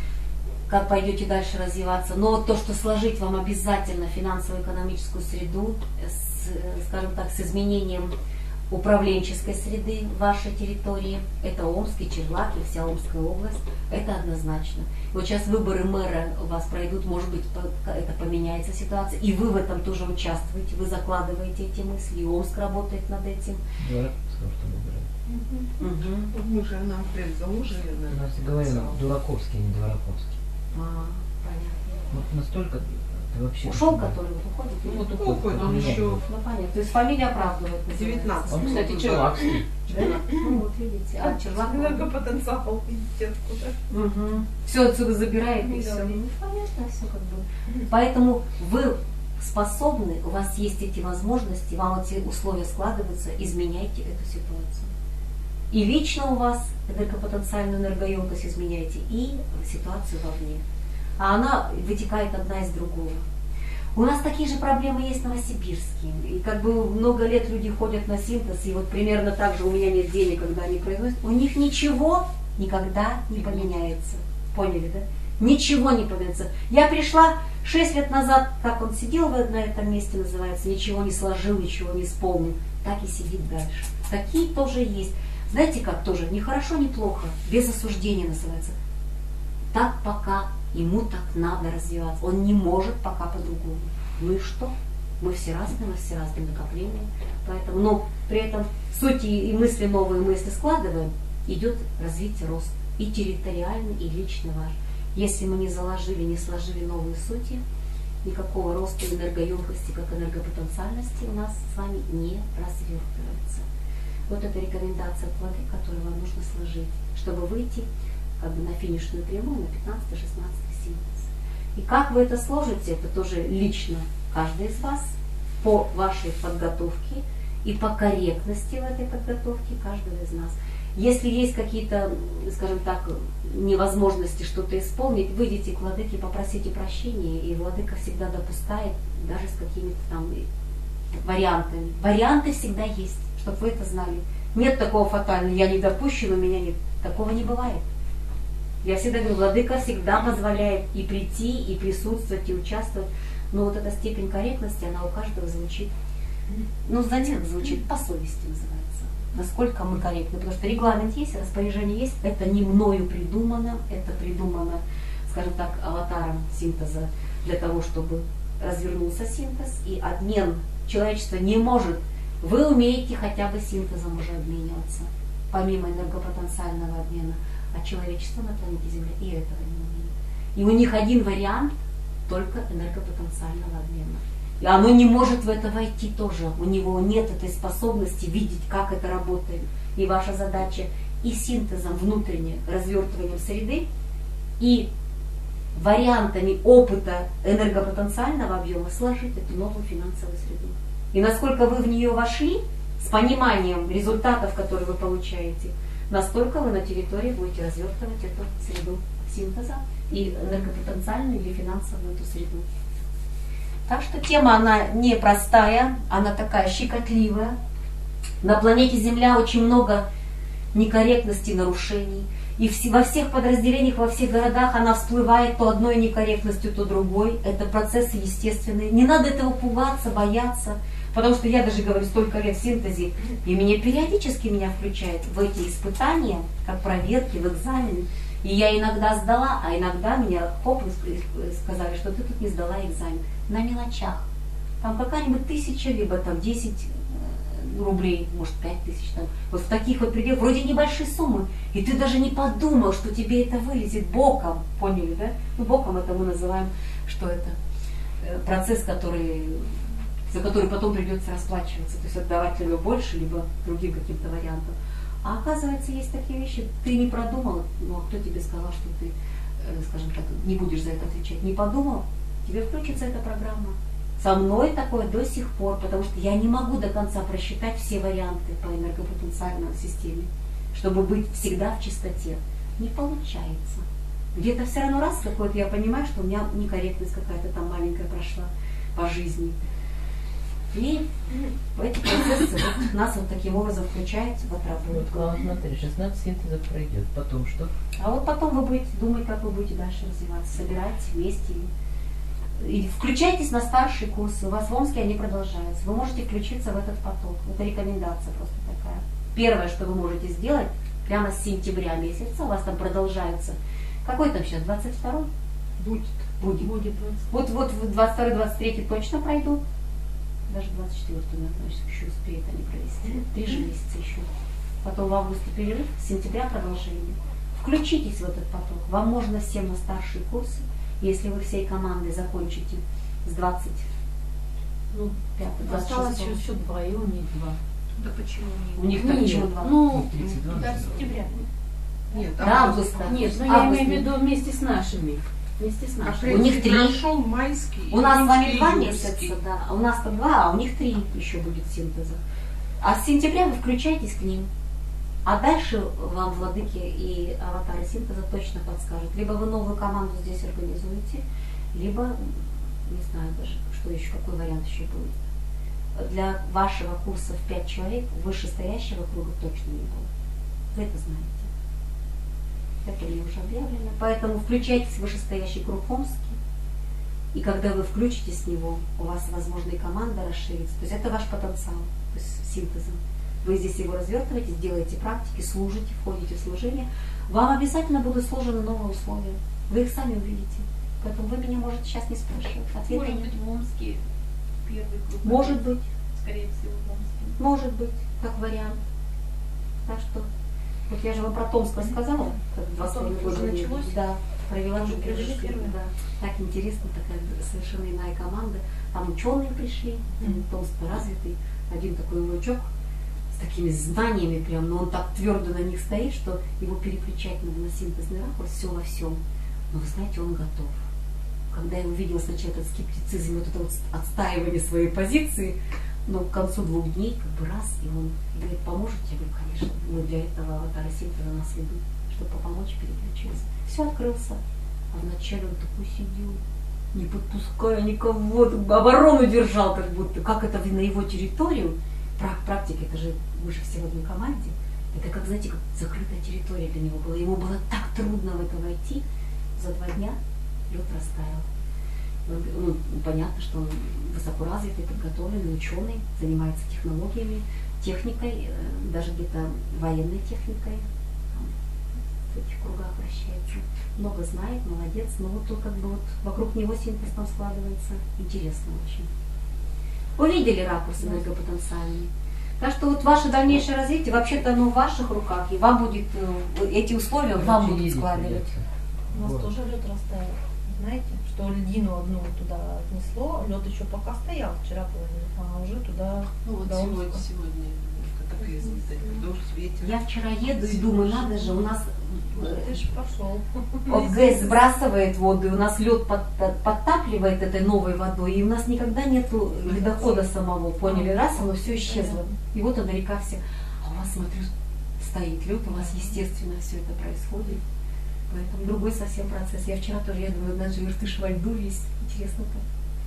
Speaker 1: как пойдете дальше развиваться. Но вот то, что сложить вам обязательно финансово-экономическую среду, скажем так, с изменением управленческой среды вашей территории, это Омск и Черлак, и вся Омская область, это однозначно. Вот сейчас выборы мэра у вас пройдут, может быть, это поменяется ситуация, и вы в этом тоже участвуете, вы закладываете эти мысли, и Омск работает над этим.
Speaker 3: Дураковский, что выбирать.
Speaker 4: Мы же на апрель заложили.
Speaker 3: У нас говорим, Дураковский, не Дураковский.
Speaker 1: Понятно.
Speaker 3: Вот настолько вообще...
Speaker 1: Ушел, который вот уходит?
Speaker 4: Ну вот уходит, он
Speaker 3: Меня.
Speaker 4: еще
Speaker 1: Ну понятно, то есть фамилия оправдывает.
Speaker 4: 19.
Speaker 3: Он, кстати, черлакский.
Speaker 1: Да? Ну вот видите, Черлак.
Speaker 4: Энергопотенциал идет куда.
Speaker 1: Все отсюда забирает и все.
Speaker 4: Да.
Speaker 1: Понятно все как бы. Поэтому вы способны, у вас есть эти возможности, вам эти условия складываются, изменяйте эту ситуацию. И лично у вас энергопотенциальную энергоемкость изменяйте, и ситуацию вовне. А она вытекает одна из другого. У нас такие же проблемы есть в Новосибирске. И как бы много лет люди ходят на синтез, и вот примерно так же у меня нет денег, когда они произносят. У них ничего никогда не поменяется. Поняли, да? Ничего не поменяется. Я пришла 6 лет назад, как он сидел на этом месте, называется, ничего не сложил, ничего не исполнил. Так и сидит дальше. Такие тоже есть. Знаете как тоже? Ни хорошо, ни плохо. Без осуждения называется. Так пока ему так надо развиваться. Он не может пока по-другому. Ну и что? Мы все разные, у нас все разные накопления. Поэтому, но при этом сути и мысли, новые мысли складываем, идет развитие, рост. И территориальный, и лично ваш. Если мы не заложили, не сложили новые сути, никакого роста энергоемкости, как энергопотенциальности у нас с вами не развертывается. Вот это рекомендация плоды, которые вам нужно сложить, чтобы выйти как бы на финишную прямую, на 15, 16 синтез. И как вы это сложите, это тоже лично каждый из вас, по вашей подготовке и по корректности в этой подготовке каждого из нас. Если есть какие-то, скажем так, невозможности что-то исполнить, выйдите к владыке, попросите прощения, и владыка всегда допускает, даже с какими-то там вариантами. Варианты всегда есть, чтобы вы это знали. Нет такого фатального, я не допущен, у меня нет. Такого не бывает. Я всегда говорю, владыка всегда позволяет и прийти, и присутствовать, и участвовать. Но вот эта степень корректности, она у каждого звучит, ну, знаете, как звучит, по совести называется. Насколько мы корректны. Потому что регламент есть, распоряжение есть. Это не мною придумано, это придумано, скажем так, аватаром синтеза для того, чтобы развернулся синтез. И обмен человечества не может. Вы умеете хотя бы синтезом уже обмениваться, помимо энергопотенциального обмена. А человечество на планете Земля и этого не умеет. И у них один вариант только энергопотенциального обмена. И оно не может в это войти тоже. У него нет этой способности видеть, как это работает. И ваша задача и синтезом внутренне, развертыванием среды, и вариантами опыта энергопотенциального объема сложить эту новую финансовую среду. И насколько вы в нее вошли, с пониманием результатов, которые вы получаете, настолько вы на территории будете развертывать эту среду синтеза и энергопотенциальную или финансовую эту среду. Так что тема, она непростая, она такая щекотливая. На планете Земля очень много некорректностей, нарушений. И во всех подразделениях, во всех городах она всплывает то одной некорректностью, то другой. Это процессы естественные. Не надо этого пугаться, бояться. Потому что я даже говорю столько лет в синтезе, и меня периодически включают в эти испытания, как проверки, в экзамены. И я иногда сдала, а иногда меня сказали, что ты тут не сдала экзамен. На мелочах. Там какая-нибудь 1000, либо там 10 рублей, может 5000. Там. Вот в таких вот пределах, вроде небольшие суммы. И ты даже не подумал, что тебе это вылезет боком. Поняли, да? Ну, боком это мы называем, что это процесс, за который потом придется расплачиваться. То есть отдавать либо больше, либо другим каким-то вариантом. А оказывается, есть такие вещи, ты не продумал, ну а кто тебе сказал, что ты, скажем так, не будешь за это отвечать? Не подумал, тебе включится эта программа. Со мной такое до сих пор, потому что я не могу до конца просчитать все варианты по энергопотенциальной системе, чтобы быть всегда в чистоте. Не получается. Где-то все равно раз какой-то я понимаю, что у меня некорректность какая-то там маленькая прошла по жизни. И эти процессы нас вот таким образом включают в отработку.
Speaker 3: Вот, Клава, смотри, 16 синтезов пройдет, потом что?
Speaker 1: А вот потом вы будете думать, как вы будете дальше развиваться, собирать вместе. И включайтесь на старшие курсы, у вас в Омске они продолжаются. Вы можете включиться в этот поток. Это рекомендация просто такая. Первое, что вы можете сделать, прямо с сентября месяца, у вас там продолжается. Какой там сейчас, 22-й? Будет. Вот 22-23 точно пройдут. Даже 24-й, еще успеют они провести. 3 же месяца еще. Потом в августе перерыв, с сентября продолжение. Включитесь в этот поток. Вам можно всем на старшие курсы. Если вы всей командой закончите с 20, ну, 5, 26.
Speaker 5: Осталось еще 2, и у них 2.
Speaker 4: Да почему
Speaker 1: У них так почему 2?
Speaker 5: Ну,
Speaker 3: 32.
Speaker 2: До сентября.
Speaker 4: Нет,
Speaker 1: До августа.
Speaker 5: Нет, ну я имею в виду вместе с нашими.
Speaker 1: вместе с нашим.
Speaker 4: Апрель
Speaker 1: У них 3.
Speaker 4: прошел, майский.
Speaker 1: У нас с вами 2
Speaker 4: июньский.
Speaker 1: месяца, да. А у нас-то 2, а у них 3 еще будет синтеза. А с сентября вы включаетесь к ним. А дальше вам владыки и аватары синтеза точно подскажут. Либо вы новую команду здесь организуете, либо, не знаю даже, что еще, какой вариант еще будет. Для вашего курса в 5 человек вышестоящего круга точно не будет. Вы это знаете. Это мне уже объявлено. Поэтому включайтесь в вышестоящий круг Омский. И когда вы включитесь в него, у вас, возможно, и команда расширится. То есть это ваш потенциал, то есть синтезом. Вы здесь его развертываете, делаете практики, служите, входите в служение. Вам обязательно будут сложены новые условия. Вы их сами увидите. Поэтому вы меня можете сейчас не спрашивать. Ответа
Speaker 2: Может
Speaker 1: нет.
Speaker 2: быть, в Омске первый круг.
Speaker 1: Может быть,
Speaker 2: Скорее всего, в Омске.
Speaker 1: может быть, как вариант. Так что, вот я же вам про Томск рассказала, как 2
Speaker 2: Потом
Speaker 1: года
Speaker 2: уже
Speaker 1: назад.
Speaker 2: началось?
Speaker 1: Да, провела
Speaker 2: Уже
Speaker 1: же
Speaker 2: провели
Speaker 1: первый.
Speaker 2: первый?
Speaker 1: Да. Так интересно, такая совершенно иная команда. Там ученые пришли, Томск развитый, один такой лучок с такими знаниями прям, но он так твердо на них стоит, что его переключать надо на синтезный ракурс, все во всем. Но вы знаете, он готов. Когда я увидела сначала этот скептицизм, вот это вот отстаивание своей позиции, но к концу 2 дней как бы раз, и он говорит, поможете? Я говорю, конечно, мы для этого аватара синтеза нас ведут, чтобы помочь переключиться. Все открылся. А вначале он такой сидел, не подпуская никого, оборону держал как будто. Как это на его территорию, практика, это же мы же все в одной команде. Это как, знаете, как закрытая территория для него была. Ему было так трудно в это войти. За 2 дня лед растаял. Ну, понятно, что он высокоразвитый, подготовленный, ученый, занимается технологиями, техникой, даже где-то военной техникой. В этих кругах вращается. Много знает, молодец. Но вот тут как бы вот вокруг него синтез там складывается. Интересно очень. Увидели ракурс энергопотенциальный. Так что вот ваше дальнейшее развитие, вообще-то оно в ваших руках, и вам будет, эти условия вам будут
Speaker 3: Ездить
Speaker 1: складывать.
Speaker 3: придется.
Speaker 5: У нас
Speaker 3: Вот.
Speaker 5: тоже лед растаял. Знаете, что льдину одну туда отнесло, лед еще пока стоял вчера половину, а уже туда
Speaker 4: Ну вот
Speaker 5: до
Speaker 4: сегодня,
Speaker 5: Омска.
Speaker 4: катаклизм, дождь, ветер.
Speaker 1: Я вчера еду и думаю, надо же, у нас
Speaker 5: Ты ж пошел.
Speaker 1: ОГЭС сбрасывает воду, и у нас лед подтапливает этой новой водой, и у нас никогда нету ледохода самого, поняли? Раз, оно все исчезло. И вот она река вся. А у вас, смотрю, стоит лед, у вас естественно все это происходит. Поэтому другой совсем процесс. Я вчера тоже, я думаю, даже Иртыш во льду весь. Интересно как.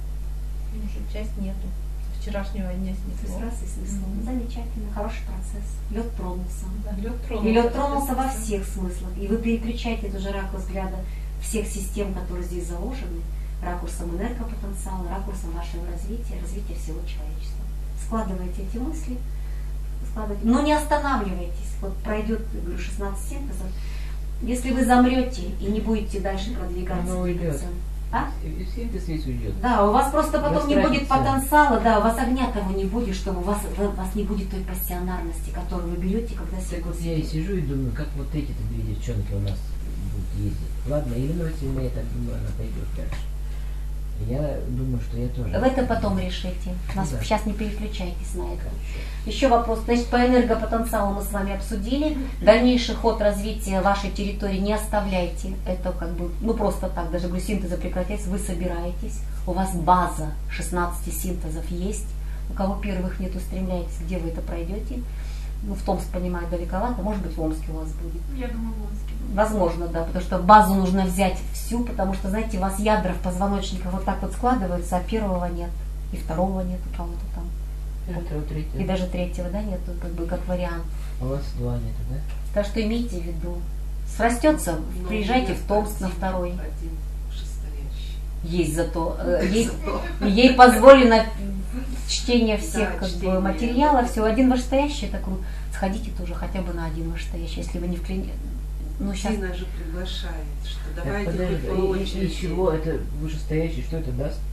Speaker 5: Уже часть нету. С вчерашнего дня
Speaker 1: То есть
Speaker 5: снесло.
Speaker 1: раз и снесло. Замечательно, хороший процесс. Лед тронулся.
Speaker 5: Да, лед тронулся.
Speaker 1: И лед тронулся во всех смыслах. И вы переключаете эту же ракурс взгляда всех систем, которые здесь заложены, ракурсом энергопотенциала, ракурсом вашего развития, развития всего человечества. Складываете эти мысли, складываете. Но не останавливайтесь. Вот пройдет, говорю, 16 синтезов. Если вы замрете и не будете дальше продвигаться,
Speaker 3: Оно уйдет.
Speaker 1: двигаться, а?
Speaker 3: И синтез весь уйдет.
Speaker 1: Да, у вас просто потом не будет
Speaker 3: Растратится.
Speaker 1: потенциала, да, у вас огня того не будет, чтобы у вас не будет той пассионарности, которую вы берете, когда
Speaker 3: Так вот
Speaker 1: сидите.
Speaker 3: я и сижу и думаю, как вот эти-то 2 девчонки у нас будут ездить. Ладно, Ирина Васильевна, я так думаю, она пойдет дальше. Я думаю, что я тоже.
Speaker 1: Вы это потом решите. Нас
Speaker 3: Да.
Speaker 1: сейчас не переключайтесь на это. Еще вопрос. Значит, по энергопотенциалу мы с вами обсудили. Дальнейший ход развития вашей территории не оставляйте. Это как бы, ну просто так, даже говорю, синтеза прекратится, вы собираетесь. У вас база 16 синтезов есть. У кого первых нет, устремляйтесь, где вы это пройдете. Ну, в Томск, понимаю, далековато, может быть, в Омске у вас будет.
Speaker 2: Я думаю, в Омске.
Speaker 1: Возможно, да, потому что базу нужно взять всю, потому что, знаете, у вас ядра в позвоночниках вот так вот складываются, а первого нет, и второго нет у кого-то там,
Speaker 3: Второго,
Speaker 1: и
Speaker 3: третьего.
Speaker 1: даже третьего, да, нет, как бы как вариант.
Speaker 3: А у вас 2 нету, да?
Speaker 1: Так что имейте в виду. Срастется,
Speaker 4: Но
Speaker 1: приезжайте
Speaker 4: у меня
Speaker 1: в Томск на
Speaker 4: один-
Speaker 1: второй.
Speaker 4: Один шестоящий.
Speaker 1: Есть зато, ей позволено чтение всех
Speaker 4: Да,
Speaker 1: как
Speaker 4: чтение.
Speaker 1: бы материалов, все, один вышестоящий, это круто. Сходите тоже хотя бы на один вышестоящий, если вы не вклинитесь. Ну, сейчас
Speaker 4: Дина же приглашает, что
Speaker 3: Так,
Speaker 4: давайте
Speaker 3: подожди,
Speaker 4: хоть по
Speaker 3: и
Speaker 4: очереди.
Speaker 3: чего это вышестоящий, что это даст?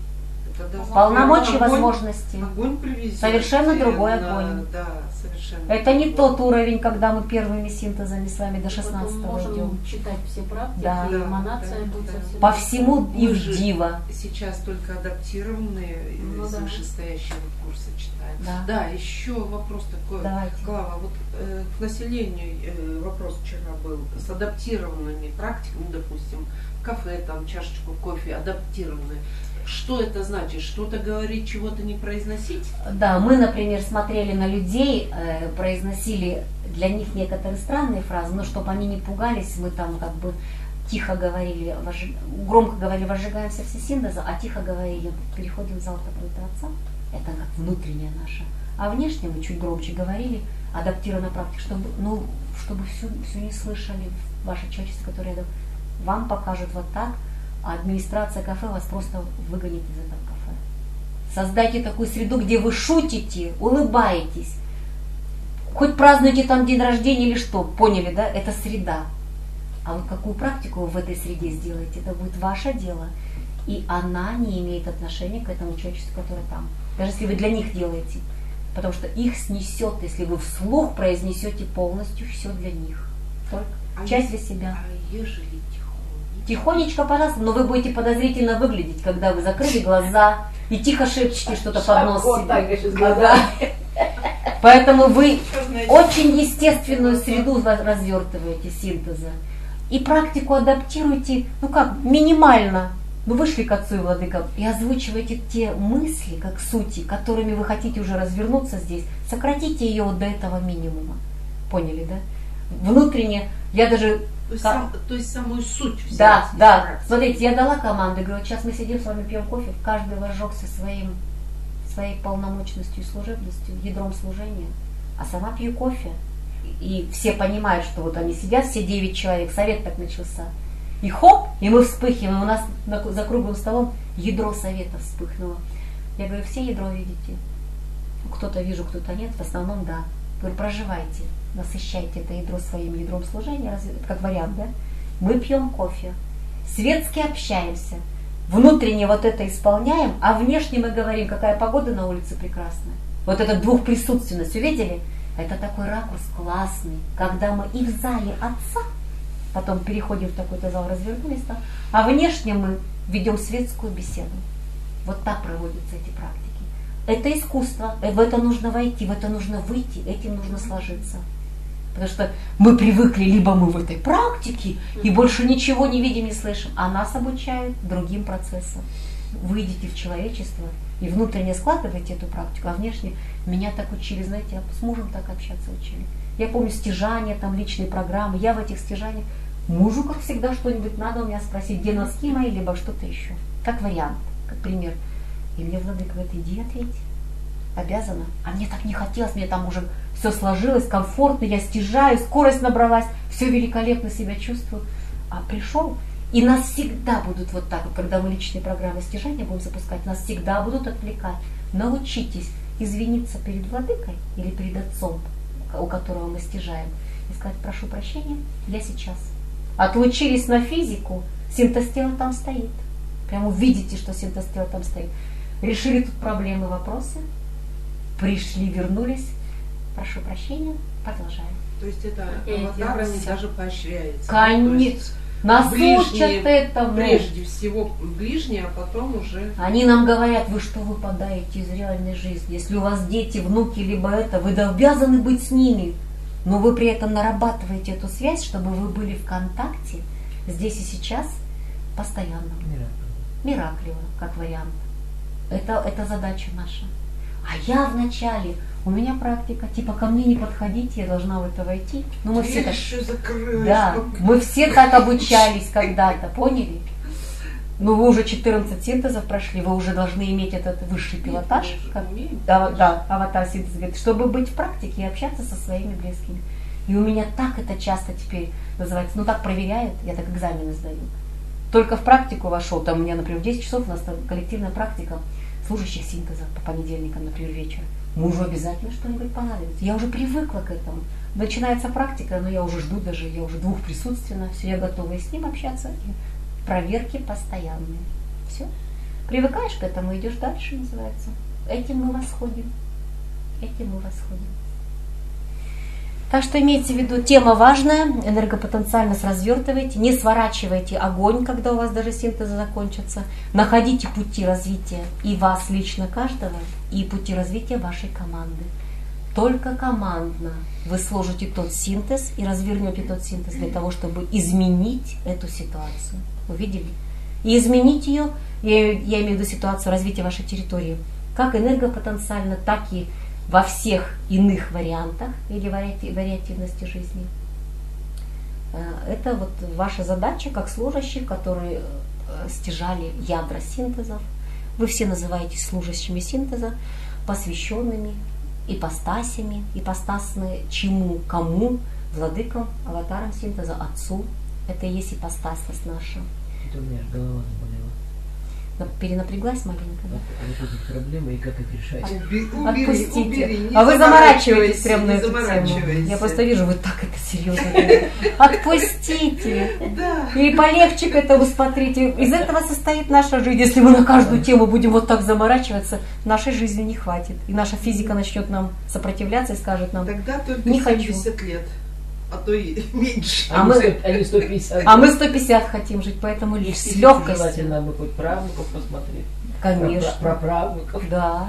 Speaker 4: Это
Speaker 1: Полномочия,
Speaker 4: огонь-
Speaker 1: возможности.
Speaker 4: Огонь привезет.
Speaker 1: Совершенно другой
Speaker 4: на-
Speaker 1: огонь.
Speaker 4: Да, совершенно.
Speaker 1: Это не
Speaker 4: другой.
Speaker 1: тот уровень, когда мы первыми синтезами с вами до 16
Speaker 2: Потом можем
Speaker 1: идем.
Speaker 2: читать все практики,
Speaker 1: Да.
Speaker 2: и эманация
Speaker 4: Да,
Speaker 2: будет
Speaker 4: да.
Speaker 2: совсем.
Speaker 1: По всему
Speaker 4: Мы
Speaker 1: их
Speaker 4: же
Speaker 1: диво.
Speaker 4: Сейчас только адаптированные
Speaker 2: Ну
Speaker 4: из
Speaker 2: да.
Speaker 4: вышестоящего курса читаем.
Speaker 1: Да.
Speaker 4: Еще вопрос такой.
Speaker 1: Давайте.
Speaker 4: Клава, вот к населению вопрос вчера был с адаптированными практиками, допустим, в кафе, там, чашечку кофе, адаптированные. Что это значит? Что-то говорить, чего-то не произносить?
Speaker 1: Да, мы, например, смотрели на людей, произносили для них некоторые странные фразы, но чтобы они не пугались, мы там как бы тихо говорили, громко говорили, возжигаемся все синтеза, а тихо говорили, переходим в зал такой-то отца. Это как внутренняя наша. А внешне мы чуть громче говорили, адаптированная практика, чтобы все не слышали ваше человечество, которое рядом. Вам покажут вот так, а администрация кафе вас просто выгонит из этого кафе. Создайте такую среду, где вы шутите, улыбаетесь, хоть празднуете там день рождения или что, поняли, да? Это среда. А вот какую практику вы в этой среде сделаете, это будет ваше дело. И она не имеет отношения к этому человечеству, которое там. Даже если вы для них делаете. Потому что их снесет, если вы вслух произнесете полностью все для них. Только часть для себя.
Speaker 4: А ежели
Speaker 1: Тихонечко, пожалуйста, но вы будете подозрительно выглядеть, когда вы закрыли глаза и тихо шепчете что-то под нос себе. Ага. Поэтому вы очень естественную среду развертываете синтеза. И практику адаптируете, минимально. Вышли к отцу и владыкам и озвучиваете те мысли, как сути, которыми вы хотите уже развернуться здесь. Сократите ее вот до этого минимума. Поняли, да? Внутренне, я даже...
Speaker 4: То есть самую суть взять.
Speaker 1: Да, да. Смотрите, я дала команду, говорю, сейчас мы сидим с вами, пьем кофе, каждый возжегся своей полномочностью и служебностью, ядром служения, а сама пью кофе. И все понимают, что вот они сидят, все 9 человек, совет так начался. И хоп, и мы вспыхиваем, у нас за круглым столом ядро совета вспыхнуло. Я говорю, все ядро видите? Кто-то вижу, кто-то нет, в основном да. Говорю, проживайте, насыщайте это ядро своим ядром служения, как вариант, да? Мы пьем кофе, светски общаемся, внутренне вот это исполняем, а внешне мы говорим, какая погода на улице прекрасная. Вот эта двухприсутственность, увидели? Это такой ракурс классный, когда мы и в зале отца, потом переходим в такой-то зал, развернулись там, а внешне мы ведем светскую беседу. Вот так проводятся эти практики. Это искусство, в это нужно войти, в это нужно выйти, этим нужно сложиться. Потому что мы привыкли, либо мы в этой практике и больше ничего не видим, не слышим, а нас обучают другим процессам. Выйдите в человечество и внутренне складывайте эту практику, а внешне меня так учили, знаете, с мужем так общаться учили. Я помню стяжания, там личные программы, я в этих стяжаниях, мужу, как всегда, что-нибудь надо у меня спросить, где носки мои, либо что-то еще. Как вариант, как пример. И мне владыка говорит, иди ответь, обязана. А мне так не хотелось, мне там уже все сложилось, комфортно, я стяжаю, скорость набралась, все великолепно себя чувствую. А пришел, и нас всегда будут вот так, вот, когда мы личные программы стяжания будем запускать, нас всегда будут отвлекать. Научитесь извиниться перед владыкой или перед отцом, у которого мы стяжаем, и сказать, прошу прощения, я сейчас. Отлучились на физику, синтез тела там стоит. Прямо увидите, что синтез тела там стоит. Решили тут проблемы, вопросы, пришли, вернулись, прошу прощения, продолжаем.
Speaker 4: То есть это аватарами даже поощряется.
Speaker 1: Конечно. Нас учат этому.
Speaker 4: Прежде всего ближние, а потом уже...
Speaker 1: Они нам говорят, вы что выпадаете из реальной жизни? Если у вас дети, внуки, либо это, вы обязаны быть с ними. Но вы при этом нарабатываете эту связь, чтобы вы были в контакте здесь и сейчас постоянно. Мираклево, как вариант. Это задача наша. А я вначале, у меня практика, типа ко мне не подходите, я должна в это войти. Ну, мы все так, да, мы все так обучались когда-то, поняли? Ну, вы уже 14 синтезов прошли, вы уже должны иметь этот высший пилотаж, да, аватар синтез, говорит, чтобы быть в практике и общаться со своими близкими. И у меня так это часто теперь называется, так проверяют, я так экзамены сдаю. Только в практику вошел, там у меня, например, в 10 часов у нас там коллективная практика служащих синтеза по понедельникам, например, вечером. Мужу обязательно что-нибудь понадобится. Я уже привыкла к этому. Начинается практика, но я уже жду даже, я уже двухприсутственно, все, я готова и с ним общаться. И проверки постоянные. Все. Привыкаешь к этому, идешь дальше, называется. Этим мы восходим. Этим мы восходим. Так что имейте в виду, тема важная, энергопотенциальность развертывайте, не сворачивайте огонь, когда у вас даже синтезы закончатся. Находите пути развития и вас лично каждого, и пути развития вашей команды. Только командно вы сложите тот синтез и развернете тот синтез для того, чтобы изменить эту ситуацию. Увидели? И изменить ее, я имею в виду ситуацию развития вашей территории, как энергопотенциально, так и во всех иных вариантах или вариативности жизни. Это вот ваша задача, как служащих, которые стяжали ядра синтезов. Вы все называетесь служащими синтеза, посвященными ипостасями, ипостасны чему, кому, владыкам, аватарам синтеза, отцу. Это и есть ипостасность наша.
Speaker 3: Это у меня аж голова заболела.
Speaker 1: Перенапряглась маленько, да?
Speaker 3: Вот эти проблемы и как их решать.
Speaker 1: Отпустите.
Speaker 4: Убери, не
Speaker 1: А вы заморачиваетесь
Speaker 4: заморачивайся,
Speaker 1: прямо на
Speaker 4: не
Speaker 1: эту тему.
Speaker 4: заморачивайся.
Speaker 1: Я просто вижу, вы так это серьезно. Отпустите.
Speaker 4: Да.
Speaker 1: И полегче к этому смотрите. Из этого состоит наша жизнь. Если мы на каждую тему будем вот так заморачиваться, нашей жизни не хватит. И наша физика начнет нам сопротивляться и скажет нам,
Speaker 4: Тогда только
Speaker 1: не хочу.
Speaker 4: 70 лет, а то и меньше.
Speaker 1: А мы-
Speaker 3: Они 150.
Speaker 1: а мы 150 хотим жить, поэтому
Speaker 3: И
Speaker 1: с легкостью.
Speaker 3: желательно бы хоть правнуков посмотреть.
Speaker 1: Конечно.
Speaker 3: Про правнуков.
Speaker 1: Да.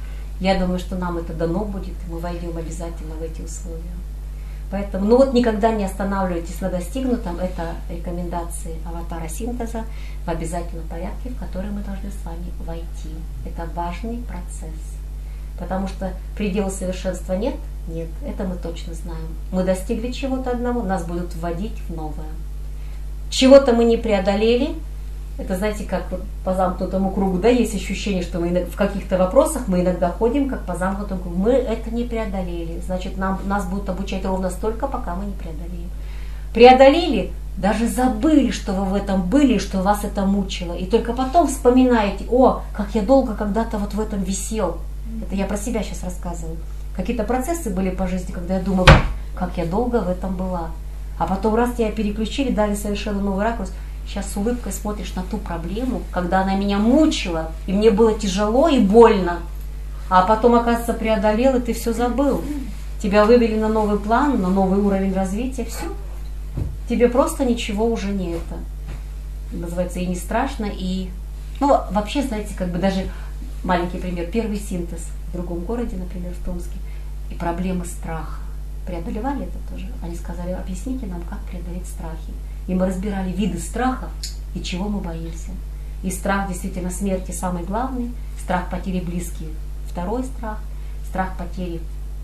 Speaker 1: Я думаю, что нам это дано будет, и мы войдем обязательно в эти условия. Поэтому, ну вот никогда не останавливайтесь на достигнутом. Это рекомендации аватара синтеза в обязательном порядке, в который мы должны с вами войти. Это важный процесс. Потому что предела совершенства нет? Нет, это мы точно знаем. Мы достигли чего-то одного, нас будут вводить в новое. Чего-то мы не преодолели. Это, знаете, как вот по замкнутому кругу, да, есть ощущение, что мы в каких-то вопросах мы иногда ходим как по замкнутому кругу. Мы это не преодолели. Значит, нас будут обучать ровно столько, пока мы не преодолеем. Преодолели, даже забыли, что вы в этом были, что вас это мучило. И только потом вспоминаете, о, как я долго когда-то вот в этом висел. Это я про себя сейчас рассказываю. Какие-то процессы были по жизни, когда я думала, как я долго в этом была. А потом раз тебя переключили, дали совершенно новый ракурс. Сейчас с улыбкой смотришь на ту проблему, когда она меня мучила, и мне было тяжело и больно. А потом, оказывается, преодолел, и ты все забыл. Тебя вывели на новый план, на новый уровень развития, все. Тебе просто ничего уже не это. Называется, и не страшно, и... Ну, вообще, знаете, как бы даже маленький пример. Первый синтез в другом городе, например, в Томске, и проблемы страха. Преодолевали это тоже. Они сказали, объясните нам, как преодолеть страхи. И мы разбирали виды страхов и чего мы боимся. И страх действительно смерти самый главный, страх потери близких второй страх, страх потери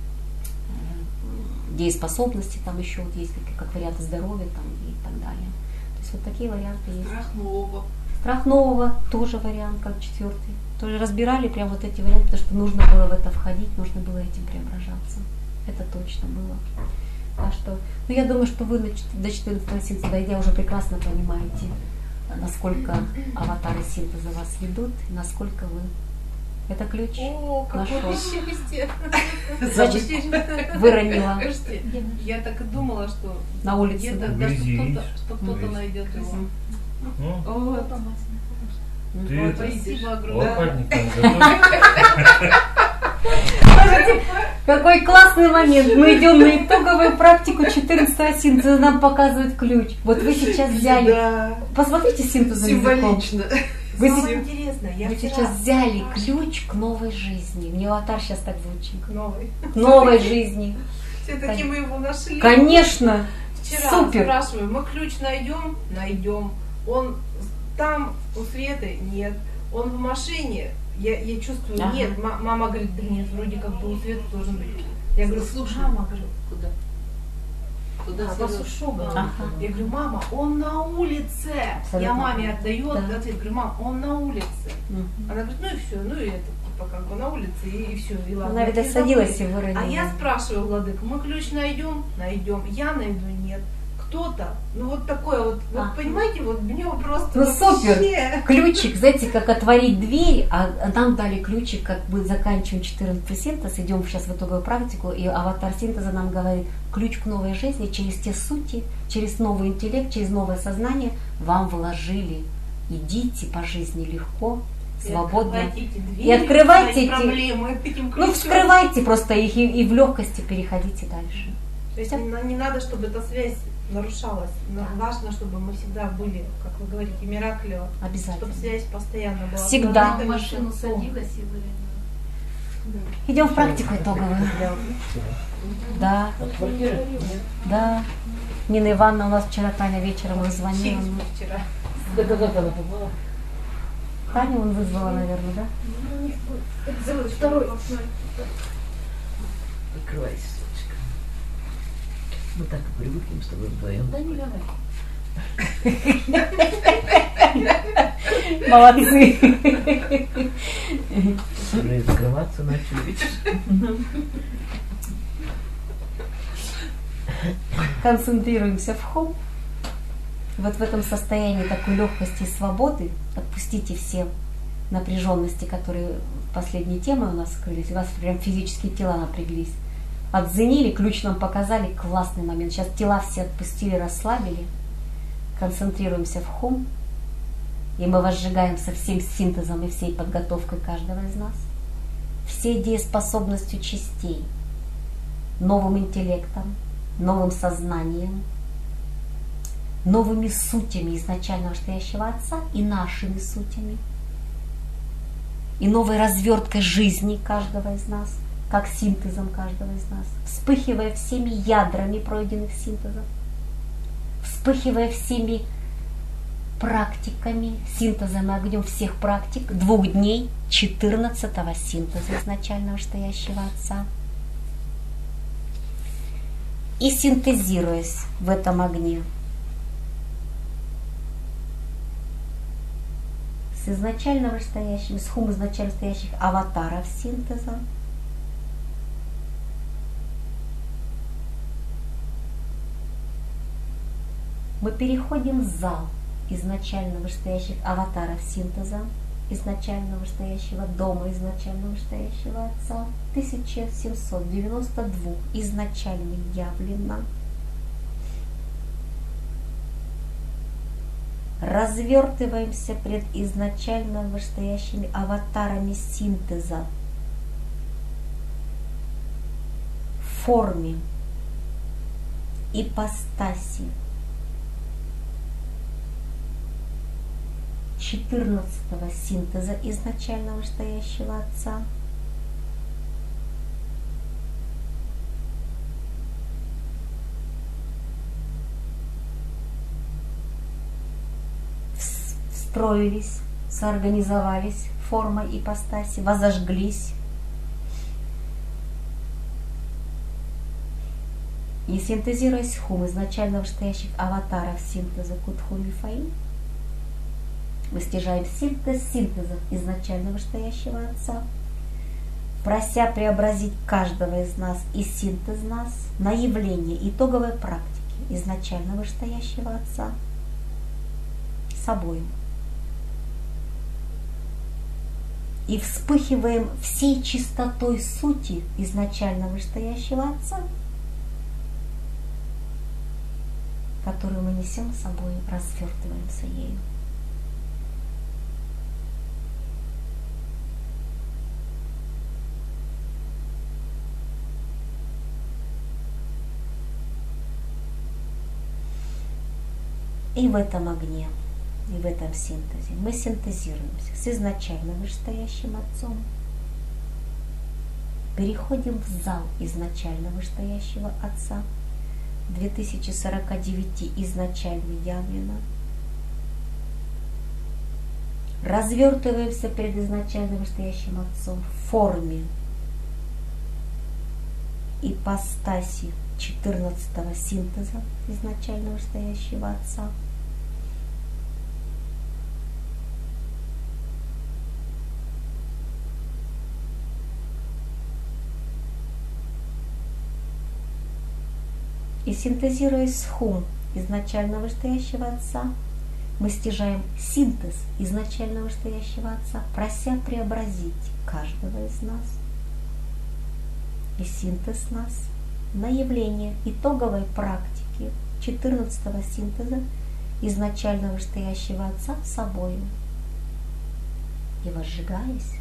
Speaker 1: дееспособности, там еще вот есть как варианты здоровья там, и так далее. То есть вот такие варианты есть.
Speaker 4: Страх нового.
Speaker 1: Страх нового тоже вариант, как четвертый. Тоже разбирали прям вот эти варианты, потому что нужно было в это входить, нужно было этим преображаться. Это точно было. Так что, ну, я думаю, что вы до 14 синтеза дойдя уже прекрасно понимаете, насколько аватары синтеза вас ведут, и насколько вы. Это ключ.
Speaker 5: О, какое
Speaker 1: Нашел.
Speaker 5: счастье!
Speaker 1: Значит, выронила
Speaker 5: Подожди, я так и думала, что
Speaker 1: на улице.
Speaker 5: где-то
Speaker 1: Да?
Speaker 5: да,
Speaker 6: Грязи.
Speaker 5: что кто-то найдет его.
Speaker 6: Ну,
Speaker 5: Вот.
Speaker 6: ты
Speaker 5: Вот,
Speaker 6: это,
Speaker 5: спасибо огромное.
Speaker 6: лопатник там готовь.
Speaker 1: Какой классный момент. Мы идем на итоговую практику 14 синтеза, нам показывают ключ. Вот вы сейчас взяли.
Speaker 4: Да,
Speaker 1: Посмотрите синтезом языком.
Speaker 4: символично.
Speaker 1: Вы,
Speaker 5: Самое интересное, я
Speaker 1: вы
Speaker 5: вчера
Speaker 1: сейчас взяли ключ к новой жизни. Мне аватар сейчас так звучит.
Speaker 5: новый.
Speaker 1: К новой жизни.
Speaker 5: Все-таки мы его нашли.
Speaker 1: Конечно.
Speaker 5: Вчера
Speaker 1: Супер.
Speaker 5: спрашиваю, мы ключ найдем? Найдем. Он там у Светы? Нет. Он в машине? Я чувствую,
Speaker 1: Ага.
Speaker 5: нет. Мама говорит, да нет, вроде как бы у Светы должен быть. Я говорю,
Speaker 4: Слушай.
Speaker 5: мама, говорю,
Speaker 4: Куда? Куда
Speaker 5: а вас
Speaker 4: зовёшь?
Speaker 5: ушел, говорю.
Speaker 1: Ага.
Speaker 5: Я говорю, мама, он на улице.
Speaker 1: Абсолютно.
Speaker 5: Я маме отдаю
Speaker 1: Да.
Speaker 5: ответ, говорю, мам, он на улице.
Speaker 1: Мгм.
Speaker 5: Она говорит, ну и все, ну и это, типа, как бы на улице, и все, и ладно.
Speaker 1: Она, видать,
Speaker 5: И
Speaker 1: садилась и
Speaker 5: забыли.
Speaker 1: выронила.
Speaker 5: А я спрашиваю владыку, мы ключ найдем? Найдем. Я найду? Нет. Кто-то? Ну вот такое вот,
Speaker 1: Ага.
Speaker 5: понимаете, вот мне просто
Speaker 1: Ну, супер.
Speaker 5: вообще.
Speaker 1: Ключик, знаете, как отворить дверь, а нам дали ключик, как мы заканчиваем 14 синтез, идем сейчас в итоговую практику, и аватар синтеза нам говорит, ключ к новой жизни через те сути, через новый интеллект, через новое сознание вам вложили. Идите по жизни легко, свободно.
Speaker 5: открывайте эти двери,
Speaker 1: И открывайте
Speaker 5: свои
Speaker 1: эти-
Speaker 5: проблемы этим
Speaker 1: Ну,
Speaker 5: ключом.
Speaker 1: вскрывайте просто их и в легкости переходите дальше.
Speaker 5: То есть не надо, чтобы эта связь нарушалась. Но важно, чтобы мы всегда были, как вы говорите, мираклево.
Speaker 1: Обязательно.
Speaker 5: Чтобы связь постоянно была.
Speaker 1: Всегда.
Speaker 5: с
Speaker 2: В
Speaker 5: открытым
Speaker 2: машину
Speaker 5: сердцем.
Speaker 2: садилась и говорила.
Speaker 1: Идем в практику итоговую. Да,
Speaker 3: От квартиры?
Speaker 1: да. Нина Ивановна у нас вчера, Таня вечером звонила.
Speaker 5: Через вчера.
Speaker 3: Да как она попала?
Speaker 1: Таню он вызвала, наверное, да?
Speaker 2: Второй.
Speaker 3: Открывайся, солнышко. Мы так и привыкнем с тобой вдвоем.
Speaker 2: Да не говори.
Speaker 1: Молодцы.
Speaker 3: Уже и закрываться начали, видишь?
Speaker 1: Концентрируемся в хом. Вот в этом состоянии такой легкости и свободы отпустите все напряженности, которые в последней темы у нас скрылись. У вас прям физические тела напряглись. Отзенили, ключ нам показали, классный момент. Сейчас тела все отпустили, расслабили. Концентрируемся в хом. И мы возжигаем со всем синтезом и всей подготовкой каждого из нас. Всей дееспособностью частей, новым интеллектом, новым сознанием, новыми сутями изначального настоящего Отца и нашими сутями, и новой разверткой жизни каждого из нас, как синтезом каждого из нас, вспыхивая всеми ядрами пройденных синтезов, вспыхивая всеми практиками, синтезом и огнем всех практик 2 дней 14-го синтеза изначального настоящего Отца. И синтезируясь в этом огне с изначально настоящим, с хум изначально настоящих аватаров синтеза, мы переходим в зал изначально вышестоящих аватаров синтеза, изначально вышестоящего дома, изначально вышестоящего Отца, 1792 изначально явлено. Развертываемся пред изначально вышестоящими аватарами синтеза в форме, ипостаси 14-го синтеза изначально вышестоящего Отца, встроились, соорганизовались формой ипостаси, возожглись. И синтезируясь хум изначально вышестоящих аватаров синтеза Кутху Мифаим, мы стяжаем синтез синтезов изначально вышестоящего Отца, прося преобразить каждого из нас и синтез нас на явление итоговой практики изначально вышестоящего Отца собою. И вспыхиваем всей чистотой сути изначально вышестоящего Отца, которую мы несем с собой, развертываемся ею. И в этом огне, и в этом синтезе мы синтезируемся с изначально вышестоящим Отцом, переходим в зал изначально вышестоящего Отца, 2049 изначально явлено, развертываемся перед изначально вышестоящим Отцом в форме ипостаси 14-го синтеза изначально вышестоящего Отца, и синтезируясь с хум изначально вышестоящего Отца, мы стяжаем синтез изначально вышестоящего Отца, прося преобразить каждого из нас и синтез нас на явление итоговой практики 14-го синтеза изначально вышестоящего Отца собою. и возжигаясь,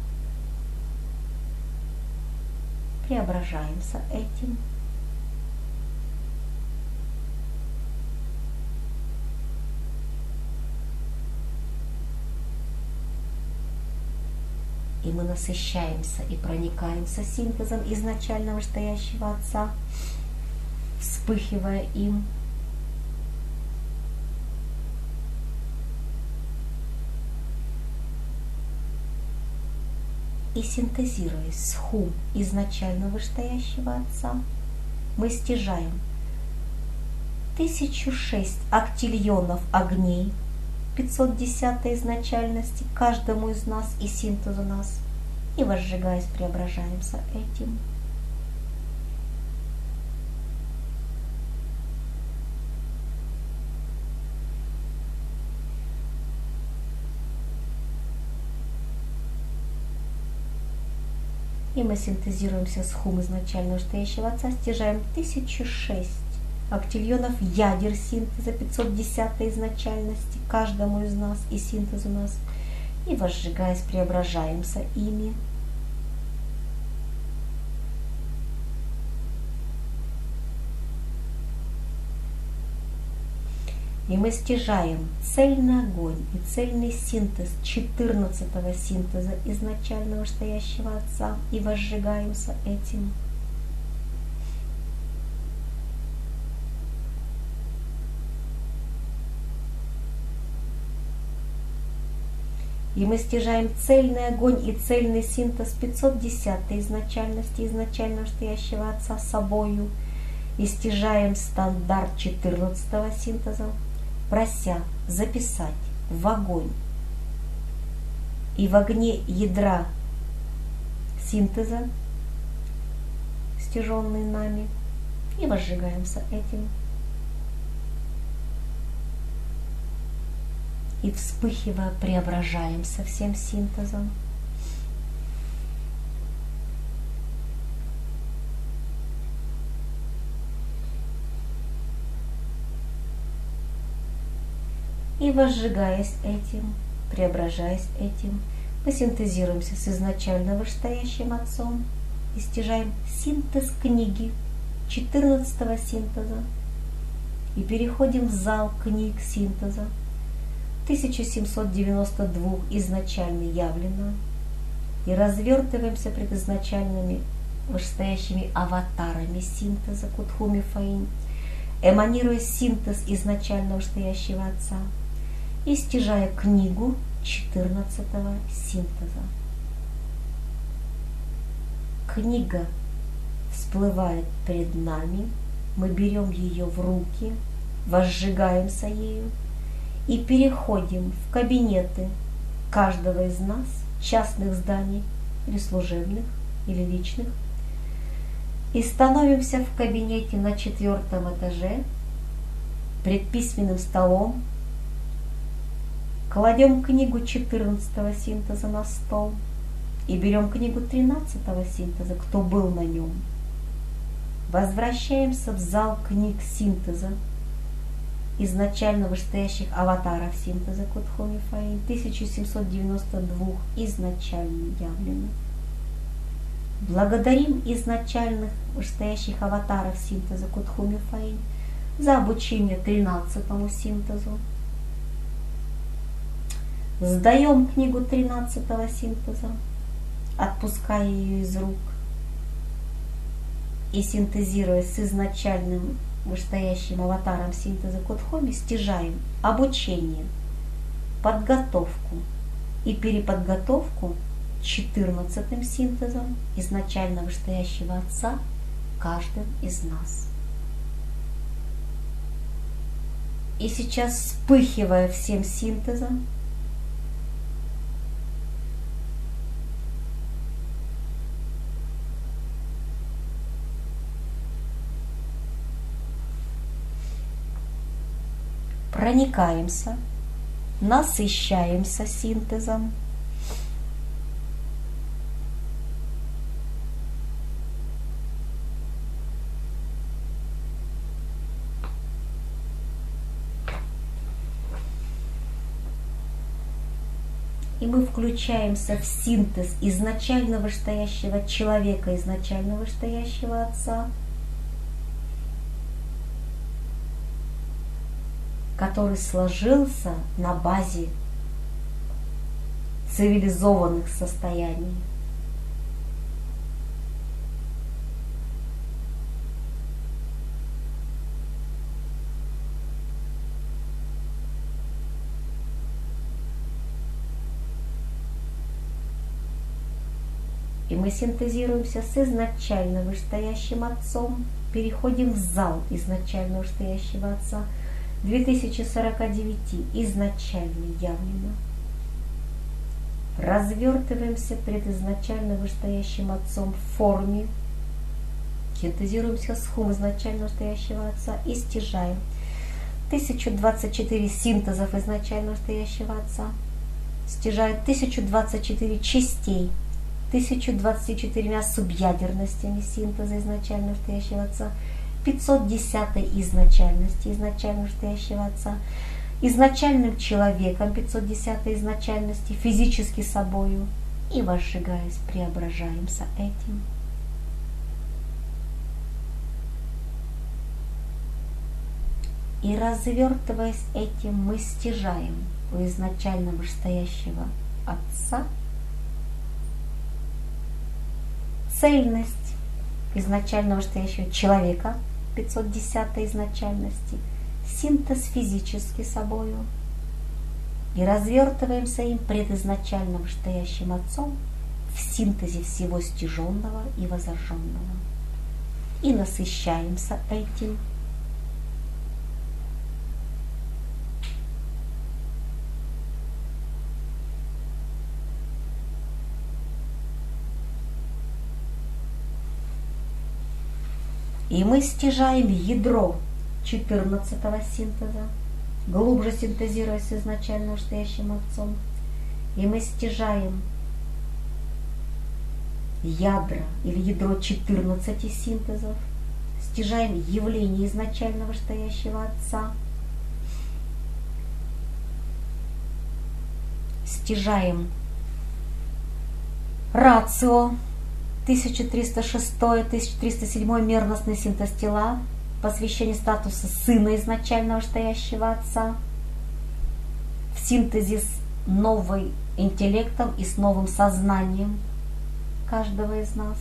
Speaker 1: преображаемся этим. И мы насыщаемся и проникаемся синтезом изначального стоящего Отца, вспыхивая им. И синтезируясь с хум изначально вышестоящего Отца, мы стяжаем 1006 актильонов огней 510 изначальности каждому из нас и синтезу нас, и возжигаясь, преображаемся этим. И мы синтезируемся с хум изначального стоящего Отца, стяжаем 1006 актильонов ядер синтеза 510 изначальности каждому из нас и синтезу нас, и возжигаясь, преображаемся ими. И мы стяжаем цельный огонь и цельный синтез 14-го синтеза изначального стоящего Отца и возжигаемся этим. И мы стяжаем цельный огонь и цельный синтез 510-й изначальности изначального стоящего Отца собою и стяжаем стандарт 14-го синтеза, прося записать в огонь и в огне ядра синтеза, стяженный нами, и возжигаемся этим. И вспыхивая, преображаемся всем синтезом. И возжигаясь этим, преображаясь этим, мы синтезируемся с изначально вышестоящим Отцом и стяжаем синтез книги 14-го синтеза и переходим в зал книг синтеза 1792 изначально явлено и развертываемся пред изначальными вышестоящими аватарами синтеза Кутхуми Фаинь, эманируя синтез изначально вышестоящего Отца и стяжая книгу 14-го синтеза. Книга всплывает перед нами, мы берем ее в руки, возжигаемся ею и переходим в кабинеты каждого из нас, частных зданий или служебных, или личных, и становимся в кабинете на 4-м этаже пред письменным столом, кладем книгу 14-го синтеза на стол и берем книгу 13-го синтеза, кто был на нем. Возвращаемся в зал книг синтеза изначально вышестоящих аватаров синтеза Кутхуми Фаинь 1792 изначально явлено. Благодарим изначальных вышестоящих аватаров синтеза Кутхуми Фаинь за обучение 13-му синтезу. Сдаем книгу 13-го синтеза, отпуская ее из рук и синтезируя с изначальным вышестоящим аватаром синтеза Кутхуми, стяжаем обучение, подготовку и переподготовку 14-м синтезом изначально вышестоящего Отца каждым из нас. И сейчас, вспыхивая всем синтезом, проникаемся, насыщаемся синтезом, И мы включаемся в синтез изначально вышестоящего человека, изначально вышестоящего Отца, который сложился на базе цивилизованных состояний. И мы синтезируемся с изначально вышестоящим Отцом, переходим в зал изначально вышестоящего Отца, 2049 изначально явлено. Развертываемся пред изначально вышестоящим Отцом в форме, синтезируемся с хум изначально вышестоящего Отца и стяжаем 1024 синтезов изначально вышестоящего Отца, стяжает 1024 частей, 1024 субъядерностями синтеза изначально вышестоящего Отца, 510 изначальности изначально вышестоящего Отца, изначальным человеком 510 изначальности, физически собою, и возжигаясь, преображаемся этим. И развертываясь этим, мы стяжаем у изначально вышестоящего Отца цельность изначально вышестоящего человека 510 изначальности, синтез физически собою, и развертываемся им пред изначально вышестоящим Отцом в синтезе всего стяженного и возожженного. И насыщаемся этим. И мы стяжаем ядро 14-го синтеза, глубже синтезируясь с изначально вышестоящим Отцом. И мы стяжаем ядра или ядро 14 синтезов, стяжаем явление изначально вышестоящего Отца, стяжаем рацио 1306-1307 мерностный синтез тела, посвящение статуса сына изначально вышестоящего Отца, в синтезе с новым интеллектом и с новым сознанием каждого из нас.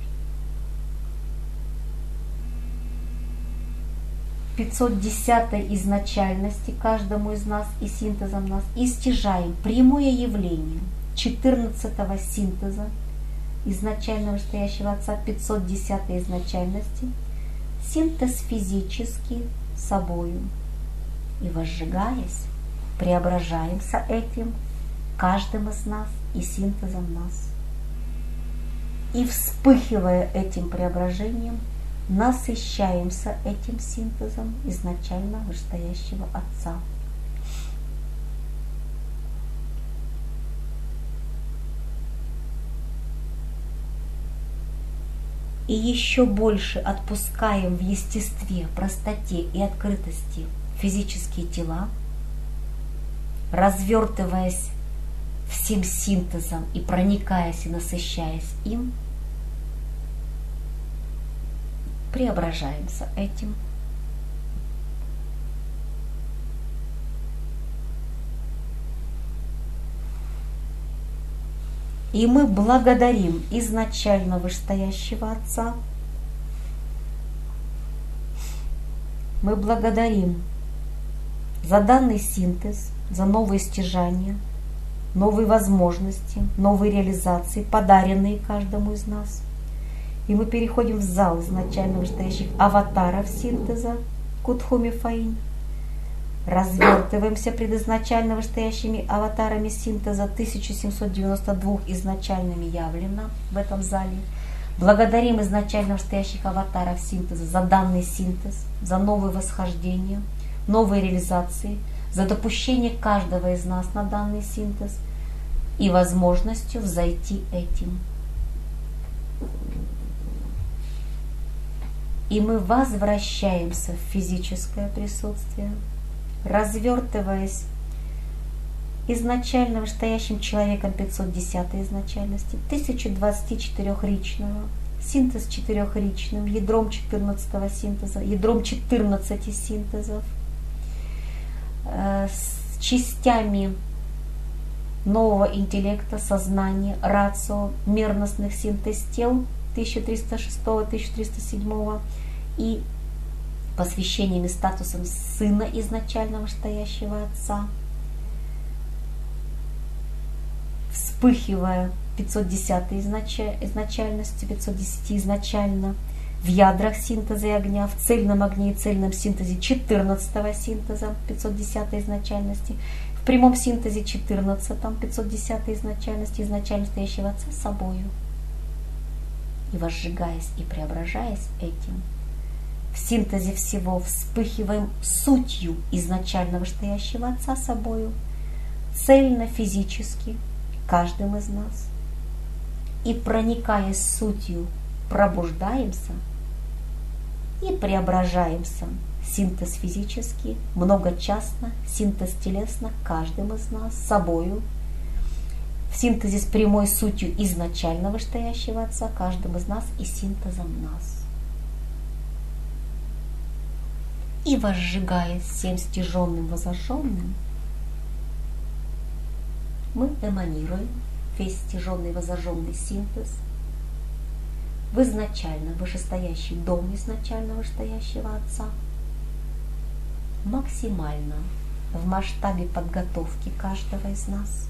Speaker 1: 510 изначальности каждому из нас и синтезом нас, и стяжаем прямое явление 14-го синтеза изначально вышестоящего Отца 510 изначальности, синтез физически собою, и возжигаясь, преображаемся этим, каждым из нас и синтезом нас. И вспыхивая этим преображением, насыщаемся этим синтезом изначально вышестоящего Отца. И еще больше отпускаем в естестве, простоте и открытости физические тела, развертываясь всем синтезом и проникаясь и насыщаясь им, преображаемся этим. И мы благодарим изначально вышестоящего Отца. Мы благодарим за данный синтез, за новые стяжания, новые возможности, новые реализации, подаренные каждому из нас. И мы переходим в зал изначально вышестоящих аватаров синтеза Кутхуми Фаинь. Развертываемся пред изначально вышестоящими аватарами синтеза 1792 изначальными явлено в этом зале. Благодарим изначально вышестоящих аватаров синтеза за данный синтез, за новые восхождения, новые реализации, за допущение каждого из нас на данный синтез и возможностью взойти этим. И мы возвращаемся в физическое присутствие, развертываясь изначально вышестоящим человеком 510 изначальности, 1024-ричного, синтез 4-ричным, ядром 14 синтеза, ядром 14 синтезов, с частями нового интеллекта, сознания, рацио, мерностных синтез тел 1306-1307 и посвящениями статусом сына изначального вышестоящего отца, вспыхивая 510 изначальностью, 510 изначально, в ядрах синтеза огня, в цельном огне и цельном синтезе 14 синтеза 510 изначальности, в прямом синтезе 14 510 изначальности, изначально стоящего отца собою. И возжигаясь и преображаясь этим, в синтезе всего вспыхиваем сутью изначально вышестоящего отца собою, цельно физически, каждым из нас, и проникая сутью, пробуждаемся и преображаемся. Синтез физический, многочастно, синтез телесно, каждым из нас, собою. В синтезе с прямой сутью изначально вышестоящего отца, каждым из нас и синтезом нас. И возжигаясь всем стяженным, возожженным, мы эманируем весь стяженный, возожженный синтез в изначально вышестоящий дом изначально вышестоящего отца, максимально в масштабе подготовки каждого из нас.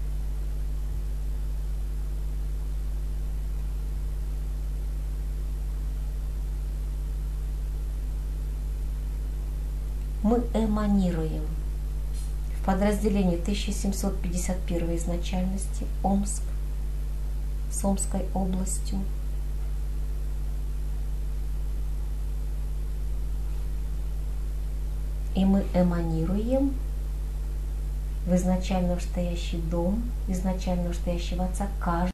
Speaker 1: Мы эманируем в подразделении 1751 изначальности Омск с Омской областью, и мы эманируем в изначально вышестоящий дом изначально вышестоящего отца каждый